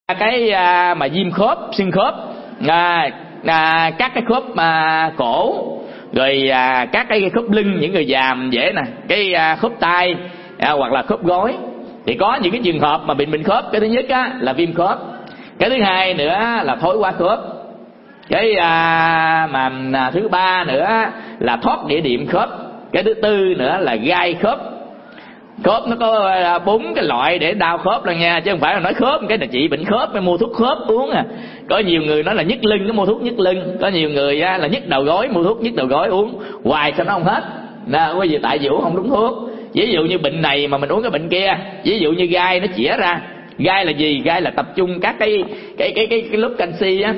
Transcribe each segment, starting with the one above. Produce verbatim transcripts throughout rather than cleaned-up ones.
cái à, mà viêm khớp, xương khớp, à, à, các cái khớp à, cổ, rồi à, các cái khớp lưng, những người già dễ nè, cái à, khớp tay à, hoặc là khớp gối. Thì có những cái trường hợp mà bị bệnh khớp. Cái thứ nhất á, là viêm khớp. Cái thứ hai nữa là thối quá khớp. Cái à, mà à, thứ ba nữa là thoát địa điểm khớp. Cái thứ tư nữa là gai khớp. Khớp nó có bốn cái loại để đau khớp rồi nha, chứ không phải là nói khớp cái là trị bệnh khớp mới mua thuốc khớp uống à. Có nhiều người nói là nhức lưng nó mua thuốc nhức lưng, có nhiều người á, là nhức đầu gối mua thuốc nhức đầu gối uống hoài sao nó không hết. Nào, bởi vì tại vì uống không đúng thuốc. Ví dụ như bệnh này mà mình uống cái bệnh kia, ví dụ như gai nó chĩa ra. Gai là gì? Gai là tập trung các cái cái cái cái, cái lớp canxi á.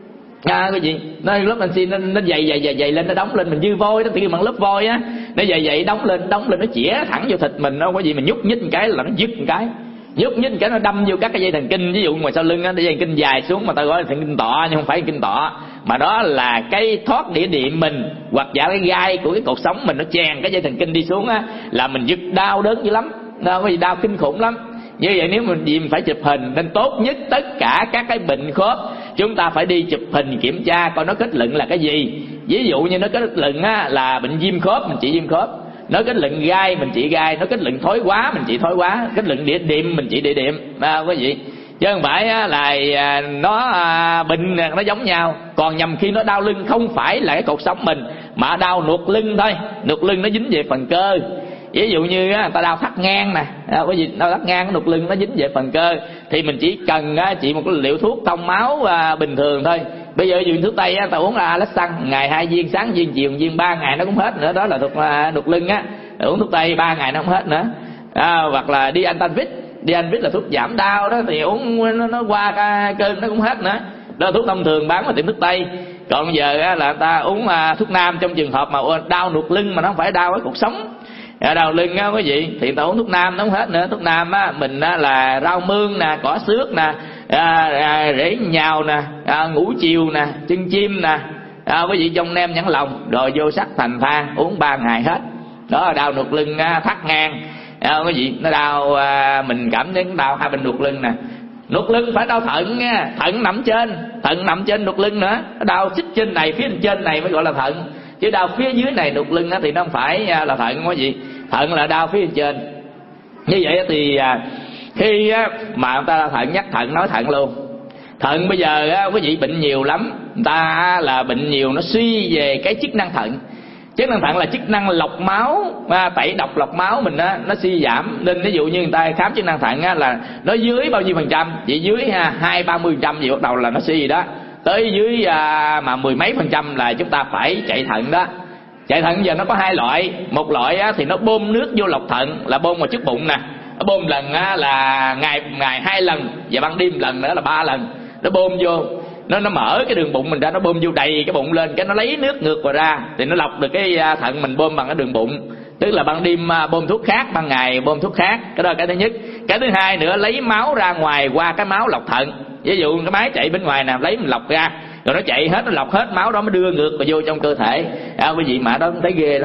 À, cái gì nó lớp canxi nó nó dày dày dày dày lên, nó đóng lên, mình dư vôi đó, tự nhiên bằng lớp vôi á, nó dày dày đóng lên đóng lên nó chĩa thẳng vô thịt mình. Đâu có gì mình nhúc nhích một cái là nó dứt một cái, nhúc nhích một cái nó đâm vô các cái dây thần kinh. Ví dụ ngoài sau lưng á, dây thần kinh dài xuống mà ta gọi là thần kinh tọa, nhưng không phải kinh tọa, mà đó là cái thoát địa điểm mình, hoặc giả cái gai của cái cột sống mình nó chèn cái dây thần kinh đi xuống á, là mình dứt đau đớn dữ lắm, đâu có gì đau kinh khủng lắm. Như vậy nếu mình gì mình phải chụp hình, nên tốt nhất tất cả các cái bệnh khớp chúng ta phải đi chụp hình kiểm tra coi nó kết luận là cái gì. Ví dụ như nó kết luận á, là bệnh viêm khớp, mình trị viêm khớp. Nó kết luận gai, mình trị gai. Nó kết luận thói quá, mình trị thói quá. Kết luận địa điểm, mình trị địa điểm. À, quý vị, chứ không phải á, là nó à, bệnh nó giống nhau. Còn nhầm khi nó đau lưng không phải là cái cột sống mình, mà đau nuột lưng thôi. Nuột lưng nó dính về phần cơ. Ví dụ như á, ta đau thắt ngang nè, có gì đau thắt ngang, nuột lưng nó dính về phần cơ, thì mình chỉ cần á, chỉ một cái liệu thuốc thông máu à, bình thường thôi. Bây giờ dùng thuốc tây á, ta uống là Alexan, ngày hai viên, sáng viên, chiều viên, ba ngày nó cũng hết nữa. Đó là thuốc à, nuột lưng á, uống thuốc tây ba ngày nó không hết nữa. À, hoặc là đi Antanvit, đi Antanvit là thuốc giảm đau đó, thì uống nó, nó qua cái cơn nó cũng hết nữa. Đó là thuốc thông thường bán ở tiệm thuốc tây. Còn giờ á, là ta uống à, thuốc nam trong trường hợp mà đau nuột lưng mà nó không phải đau cái cột sống. À, đau lưng á quý vị, thì ta uống thuốc nam nó không hết nữa. Thuốc nam á, mình á, là rau mương nè, cỏ xước nè, à, à, rễ nhào nè, à, ngũ chiều nè, chân chim nè, à, quý vị trong nem nhãn lòng, rồi vô sắc thành than, uống ba ngày hết. Đó là đau nuột lưng á, thắt ngang, à, quý vị, nó đau à, mình cảm thấy đau hai bên nuột lưng nè. Nuột lưng phải đau thận nha, thận nằm trên, thận nằm trên nuột lưng nữa. Nó đau xích trên này, phía trên này mới gọi là thận, chứ đau phía dưới này nuột lưng á, thì nó không phải là thận quý vị. Thận là đau phía trên. Như vậy thì à, khi á, mà người ta thận nhắc thận nói thận luôn. Thận bây giờ á, quý vị bệnh nhiều lắm. Người ta là bệnh nhiều, nó suy về cái chức năng thận. Chức năng thận là chức năng lọc máu, à, tẩy độc lọc máu mình á, nó suy giảm. Nên ví dụ như người ta khám chức năng thận á, là nó dưới bao nhiêu phần trăm, chỉ dưới hai ba mươi phần trăm gì bắt đầu là nó suy gì đó. Tới dưới à, mà mười mấy phần trăm là chúng ta phải chạy thận đó. Chạy thận giờ nó có hai loại. Một loại á, thì nó bơm nước vô lọc thận, là bơm vào trước bụng nè. Nó bơm lần á, là ngày ngày hai lần, và ban đêm lần nữa là ba lần. Nó bơm vô, nó nó mở cái đường bụng mình ra, nó bơm vô đầy cái bụng lên, cái nó lấy nước ngược vào ra, thì nó lọc được cái thận mình bơm bằng cái đường bụng. Tức là ban đêm bơm thuốc khác, ban ngày bơm thuốc khác. Cái đó là cái thứ nhất. Cái thứ hai nữa, lấy máu ra ngoài qua cái máu lọc thận. Ví dụ cái máy chạy bên ngoài nè, lấy mình lọc ra, rồi nó chạy hết, nó lọc hết máu đó mới đưa ngược vào vô trong cơ thể. À, quý vị mà đó cũng thấy ghê lắm.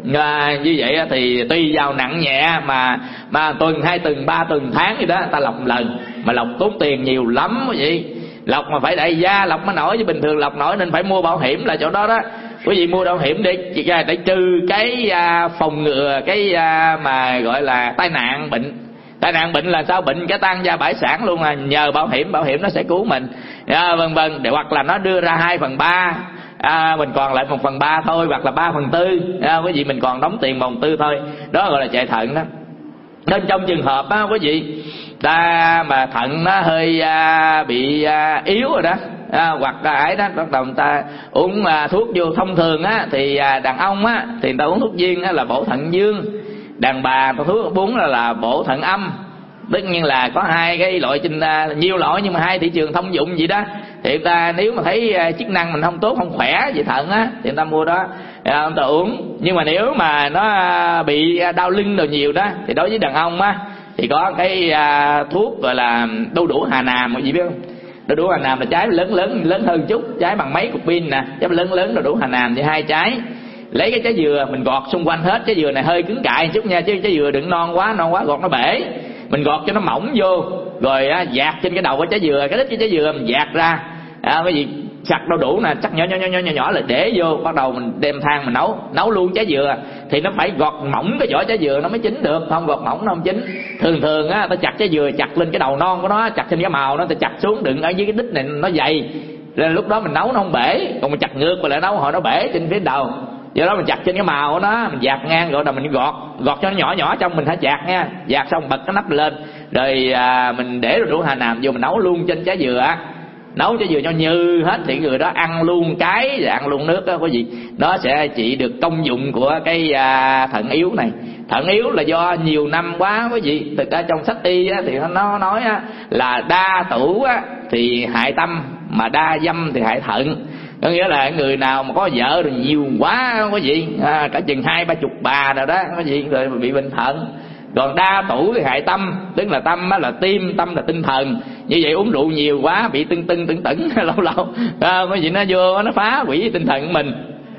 À, như vậy thì tùy vào nặng nhẹ mà mà tuần, hai tuần, ba tuần, tháng gì đó ta lọc một lần, mà lọc tốn tiền nhiều lắm quý vị. Lọc mà phải đại gia lọc mới nổi, chứ bình thường lọc nổi, nên phải mua bảo hiểm là chỗ đó đó. Quý vị mua bảo hiểm để để trừ cái à, phòng ngừa cái à, mà gọi là tai nạn bệnh. Tai nạn bệnh là sao? Bệnh cái tan gia bại sản luôn à. Nhờ bảo hiểm, bảo hiểm nó sẽ cứu mình, à, vân vân. Để hoặc là nó đưa ra hai phần ba, à, mình còn lại một phần ba thôi, hoặc là ba phần tư, à, quý vị mình còn đóng tiền một phần tư thôi. Đó gọi là chạy thận đó. Nên trong trường hợp á quý vị, ta mà thận nó hơi à, bị à, yếu rồi đó, à, hoặc là ấy đó, bắt đầu người ta uống à, thuốc vô. Thông thường á thì à, đàn ông á thì người ta uống thuốc viên á, là bổ thận dương. Đàn bà ta thuốc uống là, là bổ thận âm. Tất nhiên là có hai cái loại trên à, nhiều loại, nhưng mà hai thị trường thông dụng vậy đó. Thì người ta nếu mà thấy à, chức năng mình không tốt, không khỏe về thận á, thì người ta mua đó, à, người ta uống. Nhưng mà nếu mà nó à, bị đau lưng đồ nhiều đó, thì đối với đàn ông á thì có cái à, thuốc gọi là đu đủ Hà Nam, mọi gì biết không? Đu đủ Hà Nam là trái lớn lớn lớn hơn chút, trái bằng mấy cục pin nè, trái lớn lớn đu đủ Hà Nam thì hai trái. Lấy cái trái dừa mình gọt xung quanh hết. Trái dừa này hơi cứng cại chút nha, chứ trái dừa đừng non quá, non quá gọt nó bể. Mình gọt cho nó mỏng vô, rồi á, dạt trên cái đầu cái trái dừa, cái đít cái trái dừa mình dạt ra, à, cái gì sặc đâu đủ nè, chắc nhỏ nhỏ nhỏ nhỏ nhỏ là để vô, bắt đầu mình đem than mình nấu nấu luôn trái dừa. Thì nó phải gọt mỏng cái vỏ trái dừa nó mới chín được, không gọt mỏng nó không chín. Thường thường á ta chặt trái dừa chặt lên cái đầu non của nó, chặt trên cái màu nó, ta chặt xuống đừng ở dưới cái đít này nó dày, nên lúc đó mình nấu nó không bể. Còn mình chặt ngược lại nấu họ nó bể trên phía đầu. Do đó mình chặt trên cái màu của nó, mình dạt ngang rồi đầu mình gọt gọt cho nó nhỏ nhỏ trong, mình phải chặt nha, dạt xong bật cái nắp lên rồi à, mình để rồi rượu hà nàm vô mình nấu luôn trên trái dừa, nấu trái dừa cho như hết thì người đó ăn luôn trái và ăn luôn nước đó có gì. Nó sẽ trị được công dụng của cái à, thận yếu này. Thận yếu là do nhiều năm quá quý vị. Thực ra trong sách y á, thì nó nói á, là đa tửu á, thì hại tâm, mà đa dâm thì hại thận. Có nghĩa là người nào mà có vợ rồi nhiều quá có gì à, cả chừng hai ba chục bà nào đó có gì rồi bị bệnh thận. Còn đa tửu thì hại tâm, tức là tâm là tim, tâm là tinh thần. Như vậy uống rượu nhiều quá bị tưng tưng tưng tửng lâu lâu à, có gì nó vô nó phá hủy tinh thần của mình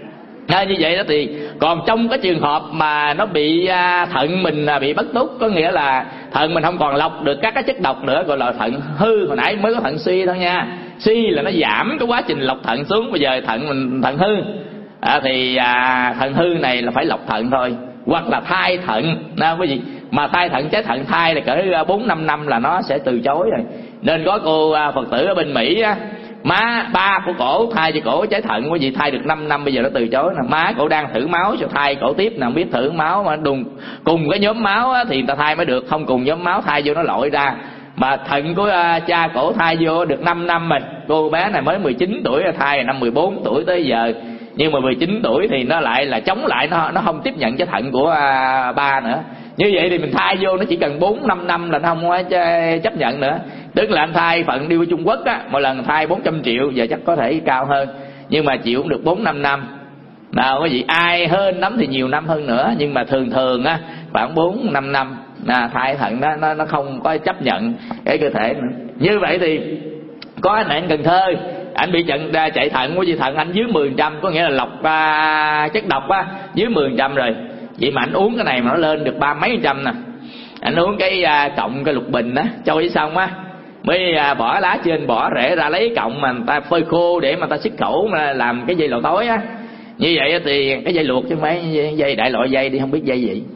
à, như vậy đó. Thì còn trong cái trường hợp mà nó bị à, thận mình à, bị bất túc, có nghĩa là thận mình không còn lọc được các cái chất độc nữa, gọi là thận hư. Hồi nãy mới có thận suy thôi nha. Suy là nó giảm cái quá trình lọc thận xuống, bây giờ thận mình thận hư à, thì à, thận hư này là phải lọc thận thôi, hoặc là thai thận à, quý vị. Mà thai thận, trái thận thai là cỡ bốn năm năm là nó sẽ từ chối rồi. Nên có cô à, Phật tử ở bên Mỹ á, má ba của cổ thai cho cổ trái thận, quý vị, thai được năm năm bây giờ nó từ chối nè. Má cổ đang thử máu cho thai cổ tiếp nè, không biết thử máu mà đùng cùng cái nhóm máu á, thì người ta thai mới được, không cùng nhóm máu thai vô nó lội ra. Mà thận của uh, cha cổ thai vô được năm năm rồi. Cô bé này mới mười chín tuổi thai, năm mười bốn tuổi tới giờ. Nhưng mà mười chín tuổi thì nó lại là chống lại, nó nó không tiếp nhận cái thận của uh, ba nữa. Như vậy thì mình thai vô nó chỉ cần bốn năm năm là nó không có chấp nhận nữa. Tức là anh thai phận đi qua Trung Quốc á, mỗi lần thai bốn trăm triệu, giờ chắc có thể cao hơn. Nhưng mà chịu cũng được bốn năm năm. Nào cái gì ai hơn lắm thì nhiều năm hơn nữa, nhưng mà thường thường á khoảng bốn năm năm à, thai thận nó, nó nó không có chấp nhận cái cơ thể nữa. Như vậy thì có anh này anh Cần Thơ, anh bị trận chạy thận của gì thận anh dưới mười phần trăm, có nghĩa là lọc à, chất độc á dưới mười phần trăm rồi. Vậy mà anh uống cái này mà nó lên được ba mấy phần trăm nè. Anh uống cái à, cộng cái lục bình á, trôi xong á mới à, bỏ lá trên bỏ rễ ra, lấy cọng mà người ta phơi khô để mà người ta xích khẩu mà làm cái dây lầu tối á. Như vậy thì cái dây luộc chứ mấy dây đại loại dây đi không biết dây gì.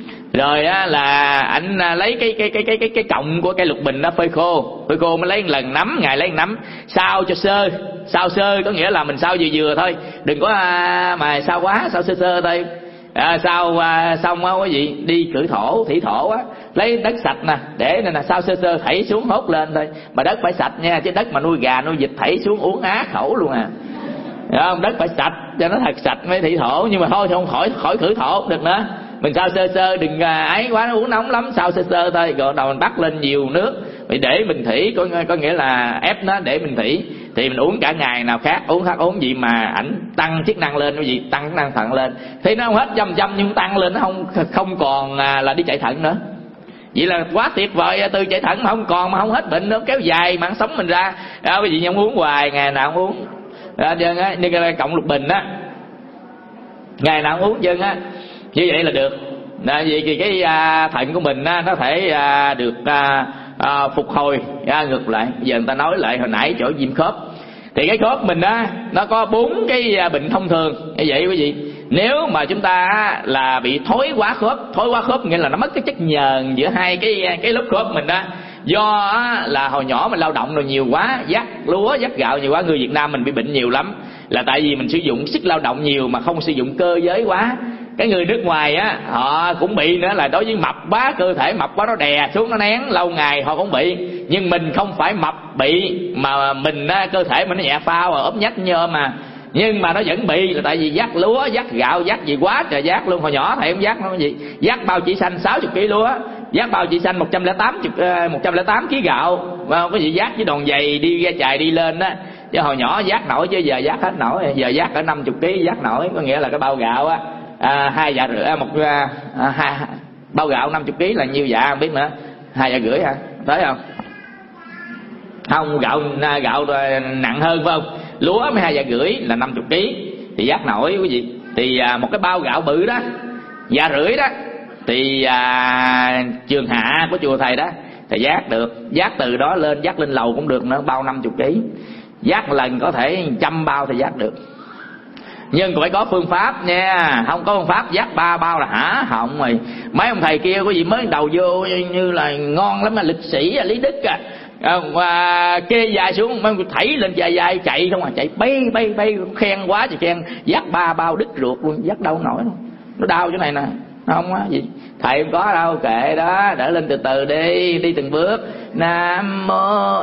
Rồi á là anh lấy cái cái cái cái cái cái cọng của cây lục bình đó phơi khô, phơi khô mới lấy một lần nắm, ngày lấy một nắm, sao cho sơ, sao sơ có nghĩa là mình sao vừa vừa thôi, đừng có à, mà sao quá, sao sơ sơ thôi. À, sao à, xong á quý vị đi cử thổ, thủy thổ á, lấy đất sạch nè, để nên là sao sơ sơ thảy xuống hốt lên thôi, mà đất phải sạch nha, chứ đất mà nuôi gà nuôi vịt thảy xuống uống á khẩu luôn à. Không, đất phải sạch cho nó thật sạch mới thủy thổ, nhưng mà thôi thì không khỏi khỏi khử thổ được nữa. Mình sao sơ sơ đừng ấy quá, nó uống nóng lắm, sao sơ sơ thôi, rồi đầu mình bắt lên nhiều nước vì để mình thủy, có có nghĩa là ép nó để mình thủy, thì mình uống cả ngày, nào khác uống khác uống gì mà ảnh tăng chức năng lên, cái gì tăng chức năng thận lên, thì nó không hết trăm trăm nhưng tăng lên nó không không còn là đi chạy thận nữa. Vậy là quá tuyệt vời, từ chạy thận mà không còn, mà không hết bệnh nữa, kéo dài mạng sống mình ra. À, cái gì không uống hoài, ngày nào cũng uống. À, như cái cộng lục bình á, ngày nào cũng uống chân á, như vậy là được. À, vì thì cái à, thận của mình á, nó thể à, được à, à, phục hồi à, ngược lại. Giờ người ta nói lại hồi nãy chỗ viêm khớp, thì cái khớp mình á nó có bốn cái à, bệnh thông thường như vậy quý vị. Nếu mà chúng ta á, là bị thối quá khớp, thối quá khớp nghĩa là nó mất cái chất nhờn giữa hai cái cái lớp khớp mình đó. Do á, là hồi nhỏ mình lao động rồi nhiều quá, vắt lúa vắt gạo nhiều quá, người Việt Nam mình bị bệnh nhiều lắm, là tại vì mình sử dụng sức lao động nhiều mà không sử dụng cơ giới quá. Cái người nước ngoài á họ cũng bị nữa, là đối với mập quá, cơ thể mập quá nó đè xuống nó nén lâu ngày họ cũng bị. Nhưng mình không phải mập bị, mà mình á, cơ thể mình nó nhẹ phao ốm nhách nhơ mà, nhưng mà nó vẫn bị là tại vì vắt lúa vắt gạo vắt gì quá trời vắt luôn. Hồi nhỏ thầy không vắt nó gì, vắt bao chỉ xanh sáu mươi ki lô lúa, vắt bao chỉ xanh một trăm lẻ tám ký gạo, và cái gì vắt với đòn giày đi ra chài đi lên đó. Chứ hồi nhỏ vắt nổi, chứ giờ vắt hết nổi, giờ vắt ở năm mươi ký vắt nổi, có nghĩa là cái bao gạo á à, hai dạ rưỡi một à, hai bao gạo năm mươi ký là nhiêu dạ không biết nữa, hai dạ rưỡi hả, tới không? Không, gạo gạo nặng hơn phải không? Lúa mới hai dạ rưỡi là năm mươi ký thì vắt nổi quý vị. Thì à, một cái bao gạo bự đó, dạ rưỡi đó, thì à, trường hạ của chùa thầy đó thì vác được. Vác từ đó lên, vác lên lầu cũng được nữa, bao năm chục ký. Vác lần có thể trăm bao thì vác được. Nhưng phải có phương pháp nha, không có phương pháp vác ba bao là hả họng rồi. Mấy ông thầy kia có gì mới đầu vô như là ngon lắm, là lịch sĩ Lý Đức à, và kê dài xuống thảy lên dài dài chạy không à, chạy bay bay bay, khen quá thì khen. Vác ba bao đứt ruột luôn, vác đâu nổi luôn, nó đau chỗ này nè. Không á gì thầy không có đâu, kệ đó, đỡ lên từ từ đi, đi từng bước. Nam mô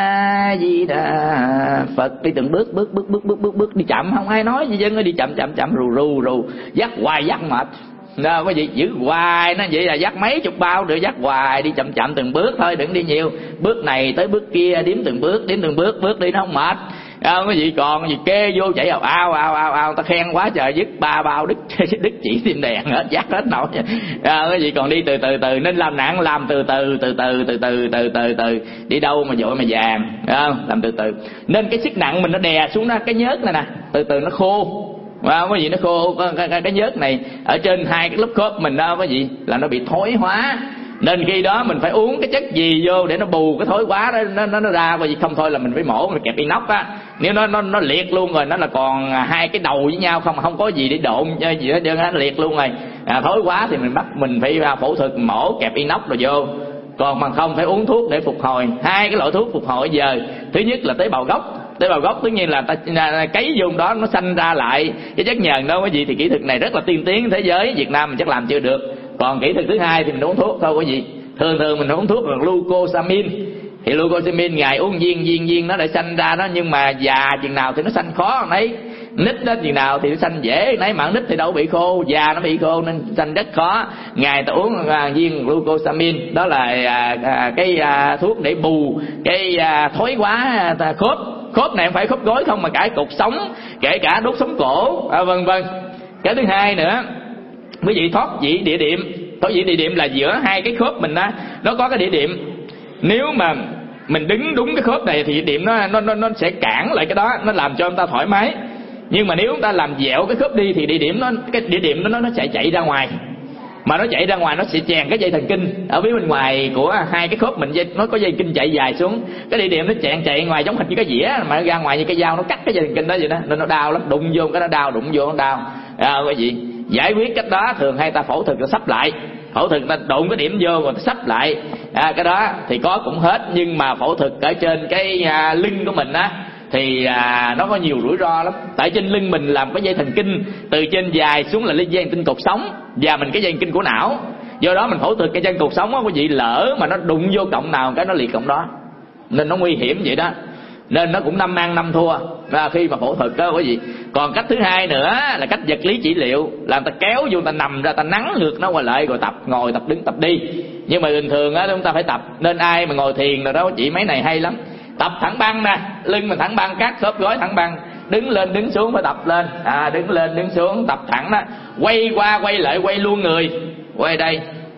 A Di Đà Phật, đi từng bước bước bước bước bước bước bước đi chậm, không ai nói gì dân, đi chậm chậm chậm rù rù rù, dắt hoài dắt mệt. Đó, cái gì giữ hoài nó vậy là dắt mấy chục bao nữa, dắt hoài đi chậm chậm từng bước thôi, đừng đi nhiều. Bước này tới bước kia, đếm từng bước, đếm từng bước, bước đi nó không mệt. Không có gì còn gì kê vô chạy vào ao ao ao ao, ta khen quá trời, dứt ba bao đứt đứt chỉ tim đèn hết, dắt hết nổi. Không có gì còn đi từ từ từ, nên làm nặng làm từ từ từ từ từ từ từ từ từ, đi đâu mà vội mà vàng, không làm từ từ. Nên cái sức nặng mình nó đè xuống đó, cái nhớt này nè, từ từ nó khô. Không có gì nó khô, cái, cái, cái nhớt này ở trên hai cái lớp khớp mình đó có gì là nó bị thối hóa. Nên khi đó mình phải uống cái chất gì vô để nó bù cái thối quá đó, nó nó, nó ra, bởi vì không thôi là mình phải mổ, mình kẹp inox á. Nếu nó nó nó liệt luôn rồi, nó là còn hai cái đầu với nhau không, không có gì để độn gì đó, nó liệt luôn rồi. À, thối quá thì mình bắt mình phải phẫu thuật mổ kẹp inox rồi vô. Còn bằng không phải uống thuốc để phục hồi. Hai cái loại thuốc phục hồi giờ, thứ nhất là tế bào gốc. Tế bào gốc tất nhiên là ta cấy vô đó nó sanh ra lại cái chất nhờn đó, cái gì thì kỹ thuật này rất là tiên tiến thế giới, Việt Nam mình chắc làm chưa được. Còn kỹ thuật thứ hai thì mình uống thuốc thôi, cái gì thường thường mình uống thuốc là glucosamine. Thì glucosamine ngày uống viên viên viên nó lại sanh ra đó, nhưng mà già chừng nào thì nó sanh khó nấy, nít đó chừng nào thì nó sanh dễ nấy, mà nít thì đâu bị khô, già nó bị khô nên sanh rất khó. Ngày ta uống à, viên glucosamine, đó là à, à, cái à, thuốc để bù cái à, thối quá à, khớp. Khớp này không phải khớp gối không, mà cả cột sống, kể cả đốt sống cổ, à, vân vân. Cái thứ hai nữa, quý vị thoát vị địa điểm. Thoát vị địa điểm là giữa hai cái khớp mình á, nó có cái địa điểm. Nếu mà mình đứng đúng cái khớp này thì địa điểm nó nó nó, nó sẽ cản lại cái đó, nó làm cho chúng ta thoải mái. Nhưng mà nếu chúng ta làm dẹo cái khớp đi thì địa điểm nó cái địa điểm nó nó sẽ chạy ra ngoài. Mà nó chạy ra ngoài nó sẽ chèn cái dây thần kinh ở phía bên ngoài của hai cái khớp mình, nó có dây kinh chạy dài xuống, cái địa điểm nó chèn chạy ngoài giống hình như cái dĩa mà nó ra ngoài như cái dao, nó cắt cái dây thần kinh đó vậy đó, nên nó đau lắm, đụng vô cái nó đau, đụng vô nó đau. À, cái gì giải quyết cách đó thường hay ta phẫu thuật nó sắp lại, phẫu thuật ta đụng cái điểm vô rồi ta sắp lại. À, cái đó thì có cũng hết, nhưng mà phẫu thuật ở trên cái à, lưng của mình á thì à, nó có nhiều rủi ro lắm. Tại trên lưng mình làm cái dây thần kinh từ trên dài xuống là dây thần kinh cột sống, và mình cái dây thần kinh của não. Do đó mình phẫu thuật cái chân cột sống á, có gì lỡ mà nó đụng vô cọng nào cái nó liệt cọng đó, nên nó nguy hiểm vậy đó. Nên nó cũng năm ăn năm thua à, khi mà phẫu thuật đó có gì. Còn cách thứ hai nữa là cách vật lý trị liệu, là người ta kéo vô, ta nằm ra, ta nắn ngược nó qua lại rồi tập, ngồi tập đứng tập đi. Nhưng mà bình thường á chúng ta phải tập, nên ai mà ngồi thiền rồi đó chỉ mấy này hay lắm. Tập thẳng băng nè, lưng mình thẳng băng, các khớp gối thẳng băng, đứng lên đứng xuống phải tập lên, à đứng lên đứng xuống tập thẳng đó, quay qua quay lại, quay luôn người, quay đây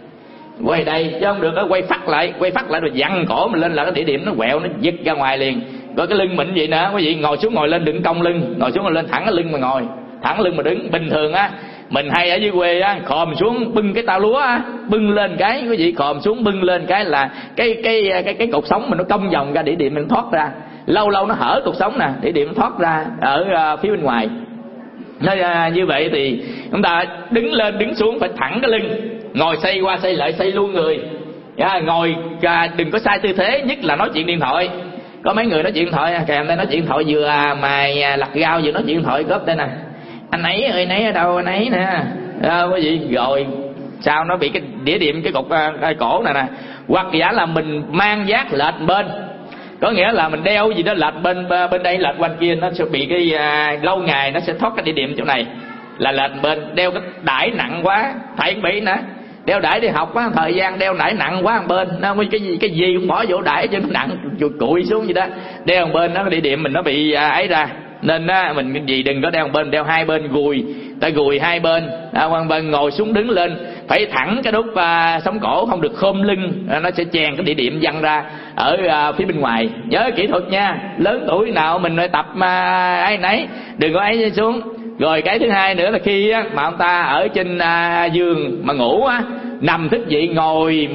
quay đây chứ không được đó, quay phát lại quay phát lại rồi dằn cổ mình lên là cái địa điểm nó quẹo, nó giật ra ngoài liền. Rồi cái lưng mình vậy nữa, quý vị ngồi xuống ngồi lên đừng cong lưng, ngồi xuống ngồi lên thẳng cái lưng mà ngồi, thẳng lưng mà đứng. Bình thường á mình hay ở dưới quê á, khòm xuống bưng cái tao lúa á, bưng lên cái quý vị khòm xuống bưng lên cái là cái cái cái cái cột sống mình nó cong vòng ra, địa điểm mình thoát ra, lâu lâu nó hở cột sống nè, địa điểm nó thoát ra ở uh, phía bên ngoài. Nên uh, như vậy thì chúng ta đứng lên đứng xuống phải thẳng cái lưng, ngồi xoay qua xoay lại xoay luôn người. À, ngồi uh, đừng có sai tư thế, nhất là nói chuyện điện thoại. Có mấy người nói chuyện điện thoại kèm đây, nói chuyện điện thoại vừa uh, mài lặt rau vừa nói chuyện điện thoại góp đây nè, anh ấy ơi nấy ở đâu anh ấy nè, à, cái gì rồi sao nó bị cái đĩa điểm cái cột uh, cổ này nè. Hoặc giả là mình mang vác lệch bên, có nghĩa là mình đeo gì đó lệch bên bên đây lệch bên kia, nó sẽ bị cái uh, lâu ngày nó sẽ thoát cái địa điểm chỗ này là lệch bên. Đeo cái đải nặng quá, thầy cũng bị nè, đeo đải đi học á, thời gian đeo đải nặng quá một bên, nó cái gì cái gì cũng bỏ vô đải cho nó nặng cụi xuống gì đó, đeo một bên nó địa điểm mình nó bị uh, ấy ra. Nên á mình cái gì đừng có đeo một bên, đeo hai bên gùi, ta gùi hai bên, à, bên ngồi xuống đứng lên phải thẳng cái đốt à, sống cổ, không được khom lưng, à, nó sẽ chèn cái địa điểm văng ra ở à, phía bên ngoài. Nhớ kỹ thuật nha, lớn tuổi nào mình phải tập à, ấy nấy, đừng có ấy xuống. Rồi cái thứ hai nữa là khi á, mà ông ta ở trên à, giường mà ngủ á, nằm thức dậy ngồi một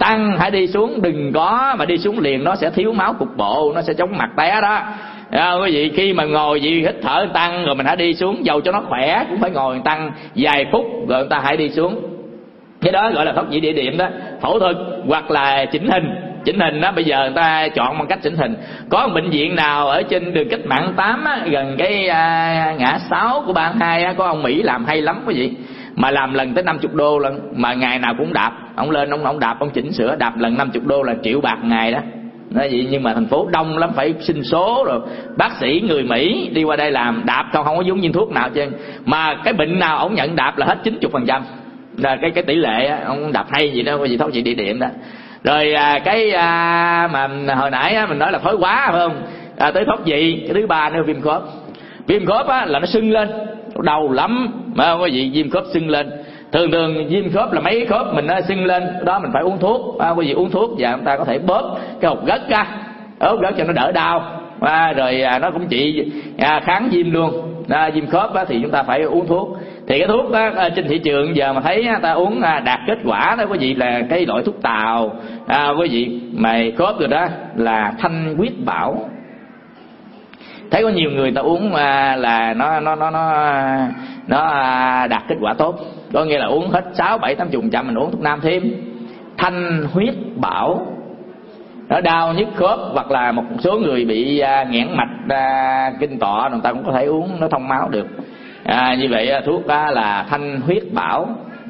tăng hãy đi xuống, đừng có mà đi xuống liền, nó sẽ thiếu máu cục bộ, nó sẽ chóng mặt té đó. À, quý vị khi mà ngồi gì hít thở tăng rồi mình hãy đi xuống, dầu cho nó khỏe cũng phải ngồi tăng vài phút rồi người ta hãy đi xuống. Cái đó gọi là thoát vị địa điểm đó. Phẫu thuật hoặc là chỉnh hình. Chỉnh hình đó bây giờ người ta chọn bằng cách chỉnh hình. Có một bệnh viện nào ở trên đường Cách Mạng tám á, gần cái à, ngã sáu của ba hai á, có ông Mỹ làm hay lắm quý vị. Mà làm lần tới năm mươi đô lần, mà ngày nào cũng đạp. Ông lên ông ông đạp, ông chỉnh sửa đạp lần năm mươi đô là triệu bạc ngày đó. Nói vậy nhưng mà thành phố đông lắm, phải xin số rồi bác sĩ người Mỹ đi qua đây làm đạp không không có giống viên thuốc nào chứ. Mà cái bệnh nào ông nhận đạp là hết chín mươi phần trăm. Là cái cái tỷ lệ á, ông đạp hay gì đó, gì thoát vị địa điểm đó. Rồi à, cái à, mà hồi nãy á, mình nói là thói quá phải không? À, tới thoát vị, cái thứ ba nữa viêm khớp. Viêm khớp á là nó sưng lên, đau lắm mà quý vị, viêm khớp sưng lên. Thường thường viêm khớp là mấy cái khớp mình nó sưng lên, đó mình phải uống thuốc. À, quý vị uống thuốc và chúng ta có thể bóp cái hột gất ra, hột gất cho nó đỡ đau. À, rồi à, nó cũng trị à, kháng viêm luôn. À, viêm khớp á, thì chúng ta phải uống thuốc. Thì cái thuốc đó trên thị trường giờ mà thấy ta uống đạt kết quả đó quý vị là cái loại thuốc tàu à, quý vị mày khớp rồi đó là Thanh Huyết Bảo. Thấy có nhiều người ta uống à, là nó nó nó nó nó đạt kết quả tốt, có nghĩa là uống hết sáu bảy tám chục trăm mình uống thuốc nam thêm. Thanh Huyết Bảo nó đau nhức khớp hoặc là một số người bị à, nghẽn mạch à, kinh tọ, người ta cũng có thể uống, nó thông máu được. À, như vậy thuốc đó là Thanh Huyết Bảo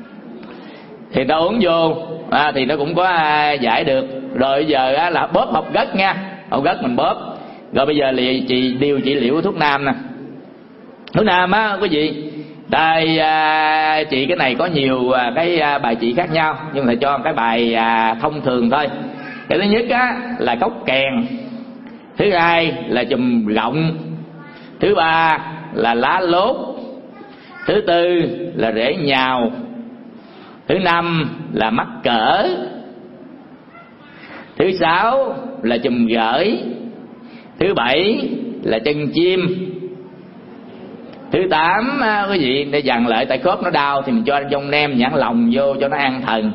thì ta uống vô à, thì nó cũng có à, giải được. Rồi bây giờ á, là bóp hộp gất nha, hộp gất mình bóp. Rồi bây giờ li, chị điều trị liệu của thuốc nam nè. Thuốc nam á quý vị, đây à, chị cái này có nhiều à, cái à, bài trị khác nhau, nhưng thầy cho cái bài à, thông thường thôi. Cái thứ nhất á là cốc kèn, thứ hai là chùm gọng, thứ ba là lá lốt, thứ tư là rễ nhào, thứ năm là mắc cỡ, thứ sáu là chùm gởi, thứ bảy là chân chim, thứ tám quý vị để dằn lại tại khớp nó đau thì mình cho trong nem nhãn lòng vô cho nó an thần.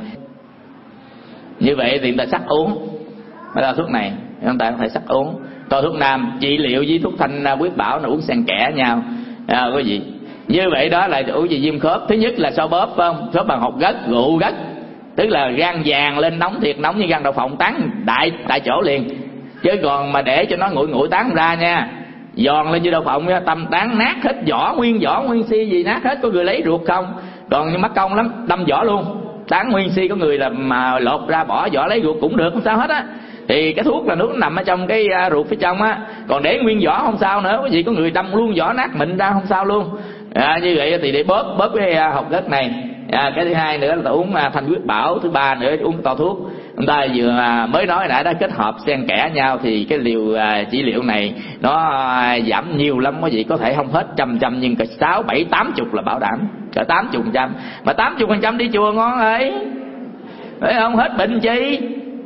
Như vậy thì người ta sắc uống, mới ra thuốc này chúng ta có thể sắc uống. Tôi thuốc nam trị liệu với thuốc Thanh Huyết Bảo nó uống xen kẽ nhau à, quý vị. Như vậy đó là uống gì viêm khớp. Thứ nhất là so bóp phải không? Khớp bằng hột gất, rượu gất, tức là gan vàng lên nóng thiệt nóng như gan đậu phộng tán đại tại chỗ liền. Chứ còn mà để cho nó nguội nguội tán ra nha, giòn lên như đậu phộng tâm tán nát hết vỏ, nguyên vỏ nguyên si gì nát hết. Có người lấy ruột không, còn nhưng mắc công lắm đâm vỏ luôn, tán nguyên si. Có người là mà lột ra bỏ vỏ lấy ruột cũng được, không sao hết á. Thì cái thuốc là nước nằm ở trong cái ruột phía trong á, còn để nguyên vỏ không sao nữa. Cái gì có người đâm luôn vỏ nát mịn ra không sao luôn. À, như vậy thì để bóp bóp cái hộp gất này. À, cái thứ hai nữa là ta uống Thanh Huyết Bảo, thứ ba nữa uống to thuốc. Chúng ta vừa mới nói nãy đã kết hợp xen kẽ nhau thì cái liều trị liệu này nó giảm nhiều lắm quý vị. Có thể không hết trăm trăm nhưng cả sáu bảy tám chục là bảo đảm, cả tám chục trăm. Mà tám chục phần trăm đi chùa ngon ấy, thấy không? Hết bệnh chi.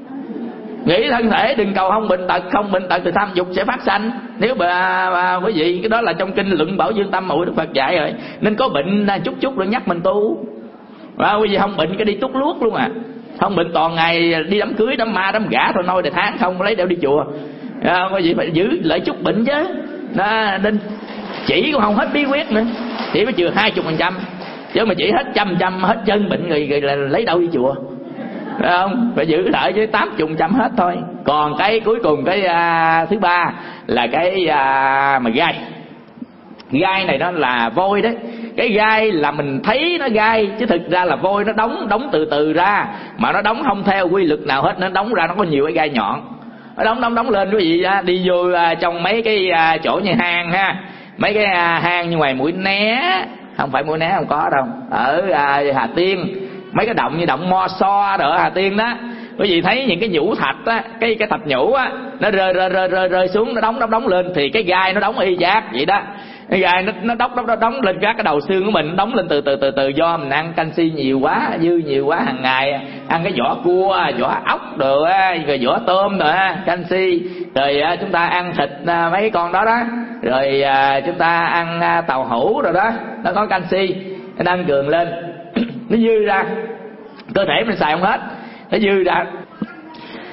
Nghĩ thân thể đừng cầu không bệnh tật, không bệnh tật thì tham dục sẽ phát sanh. Nếu bà, bà quý vị cái đó là trong kinh Luận Bảo Dương Tâm Muội Đức Phật dạy rồi. Nên có bệnh chút chút rồi nhắc mình tu. Và quý vị không bệnh cái đi tút luốt luôn à. Không bệnh toàn ngày đi đám cưới đám ma đám gả thôi nôi để tháng không lấy đeo đi chùa. À, quý vị phải giữ lại chút bệnh chứ. Đó, nên chỉ cũng không hết bí quyết nữa, chỉ mới chừa hai chục phần trăm. Chứ mà chỉ hết trăm trăm hết chân bệnh rồi, rồi là lấy đâu đi chùa. Phải không? Phải giữ lại với tám chục trăm hết thôi. Còn cái cuối cùng cái à, thứ ba là cái à, mà gai. Gai này đó là vôi đấy. Cái gai là mình thấy nó gai, chứ thực ra là vôi nó đóng đóng từ từ ra, mà nó đóng không theo quy luật nào hết. Nó đóng ra nó có nhiều cái gai nhọn, nó đóng đóng đóng lên quý vị. Đi vô trong mấy cái chỗ như hang ha, mấy cái hang như ngoài Mũi Né, không phải Mũi Né không có đâu, ở Hà Tiên, mấy cái động như động Mo So rồi ở Hà Tiên đó, quý vị thấy những cái nhũ thạch á, cái cái thạch nhũ á, nó rơi rơi rơi rơi rơi xuống, nó đóng đóng đóng lên thì cái gai nó đóng y chang vậy đó. Cái gai nó nó đóng đóng đóng lên các cái đầu xương của mình, đóng lên từ từ từ từ do mình ăn canxi nhiều quá, dư nhiều quá hàng ngày, ăn cái vỏ cua, vỏ ốc rồi rồi vỏ tôm rồi canxi, rồi chúng ta ăn thịt mấy cái con đó đó, rồi chúng ta ăn tàu hũ rồi đó, nó có canxi, nó tăng cường lên. Nó dư ra cơ thể mình xài không hết, nó dư ra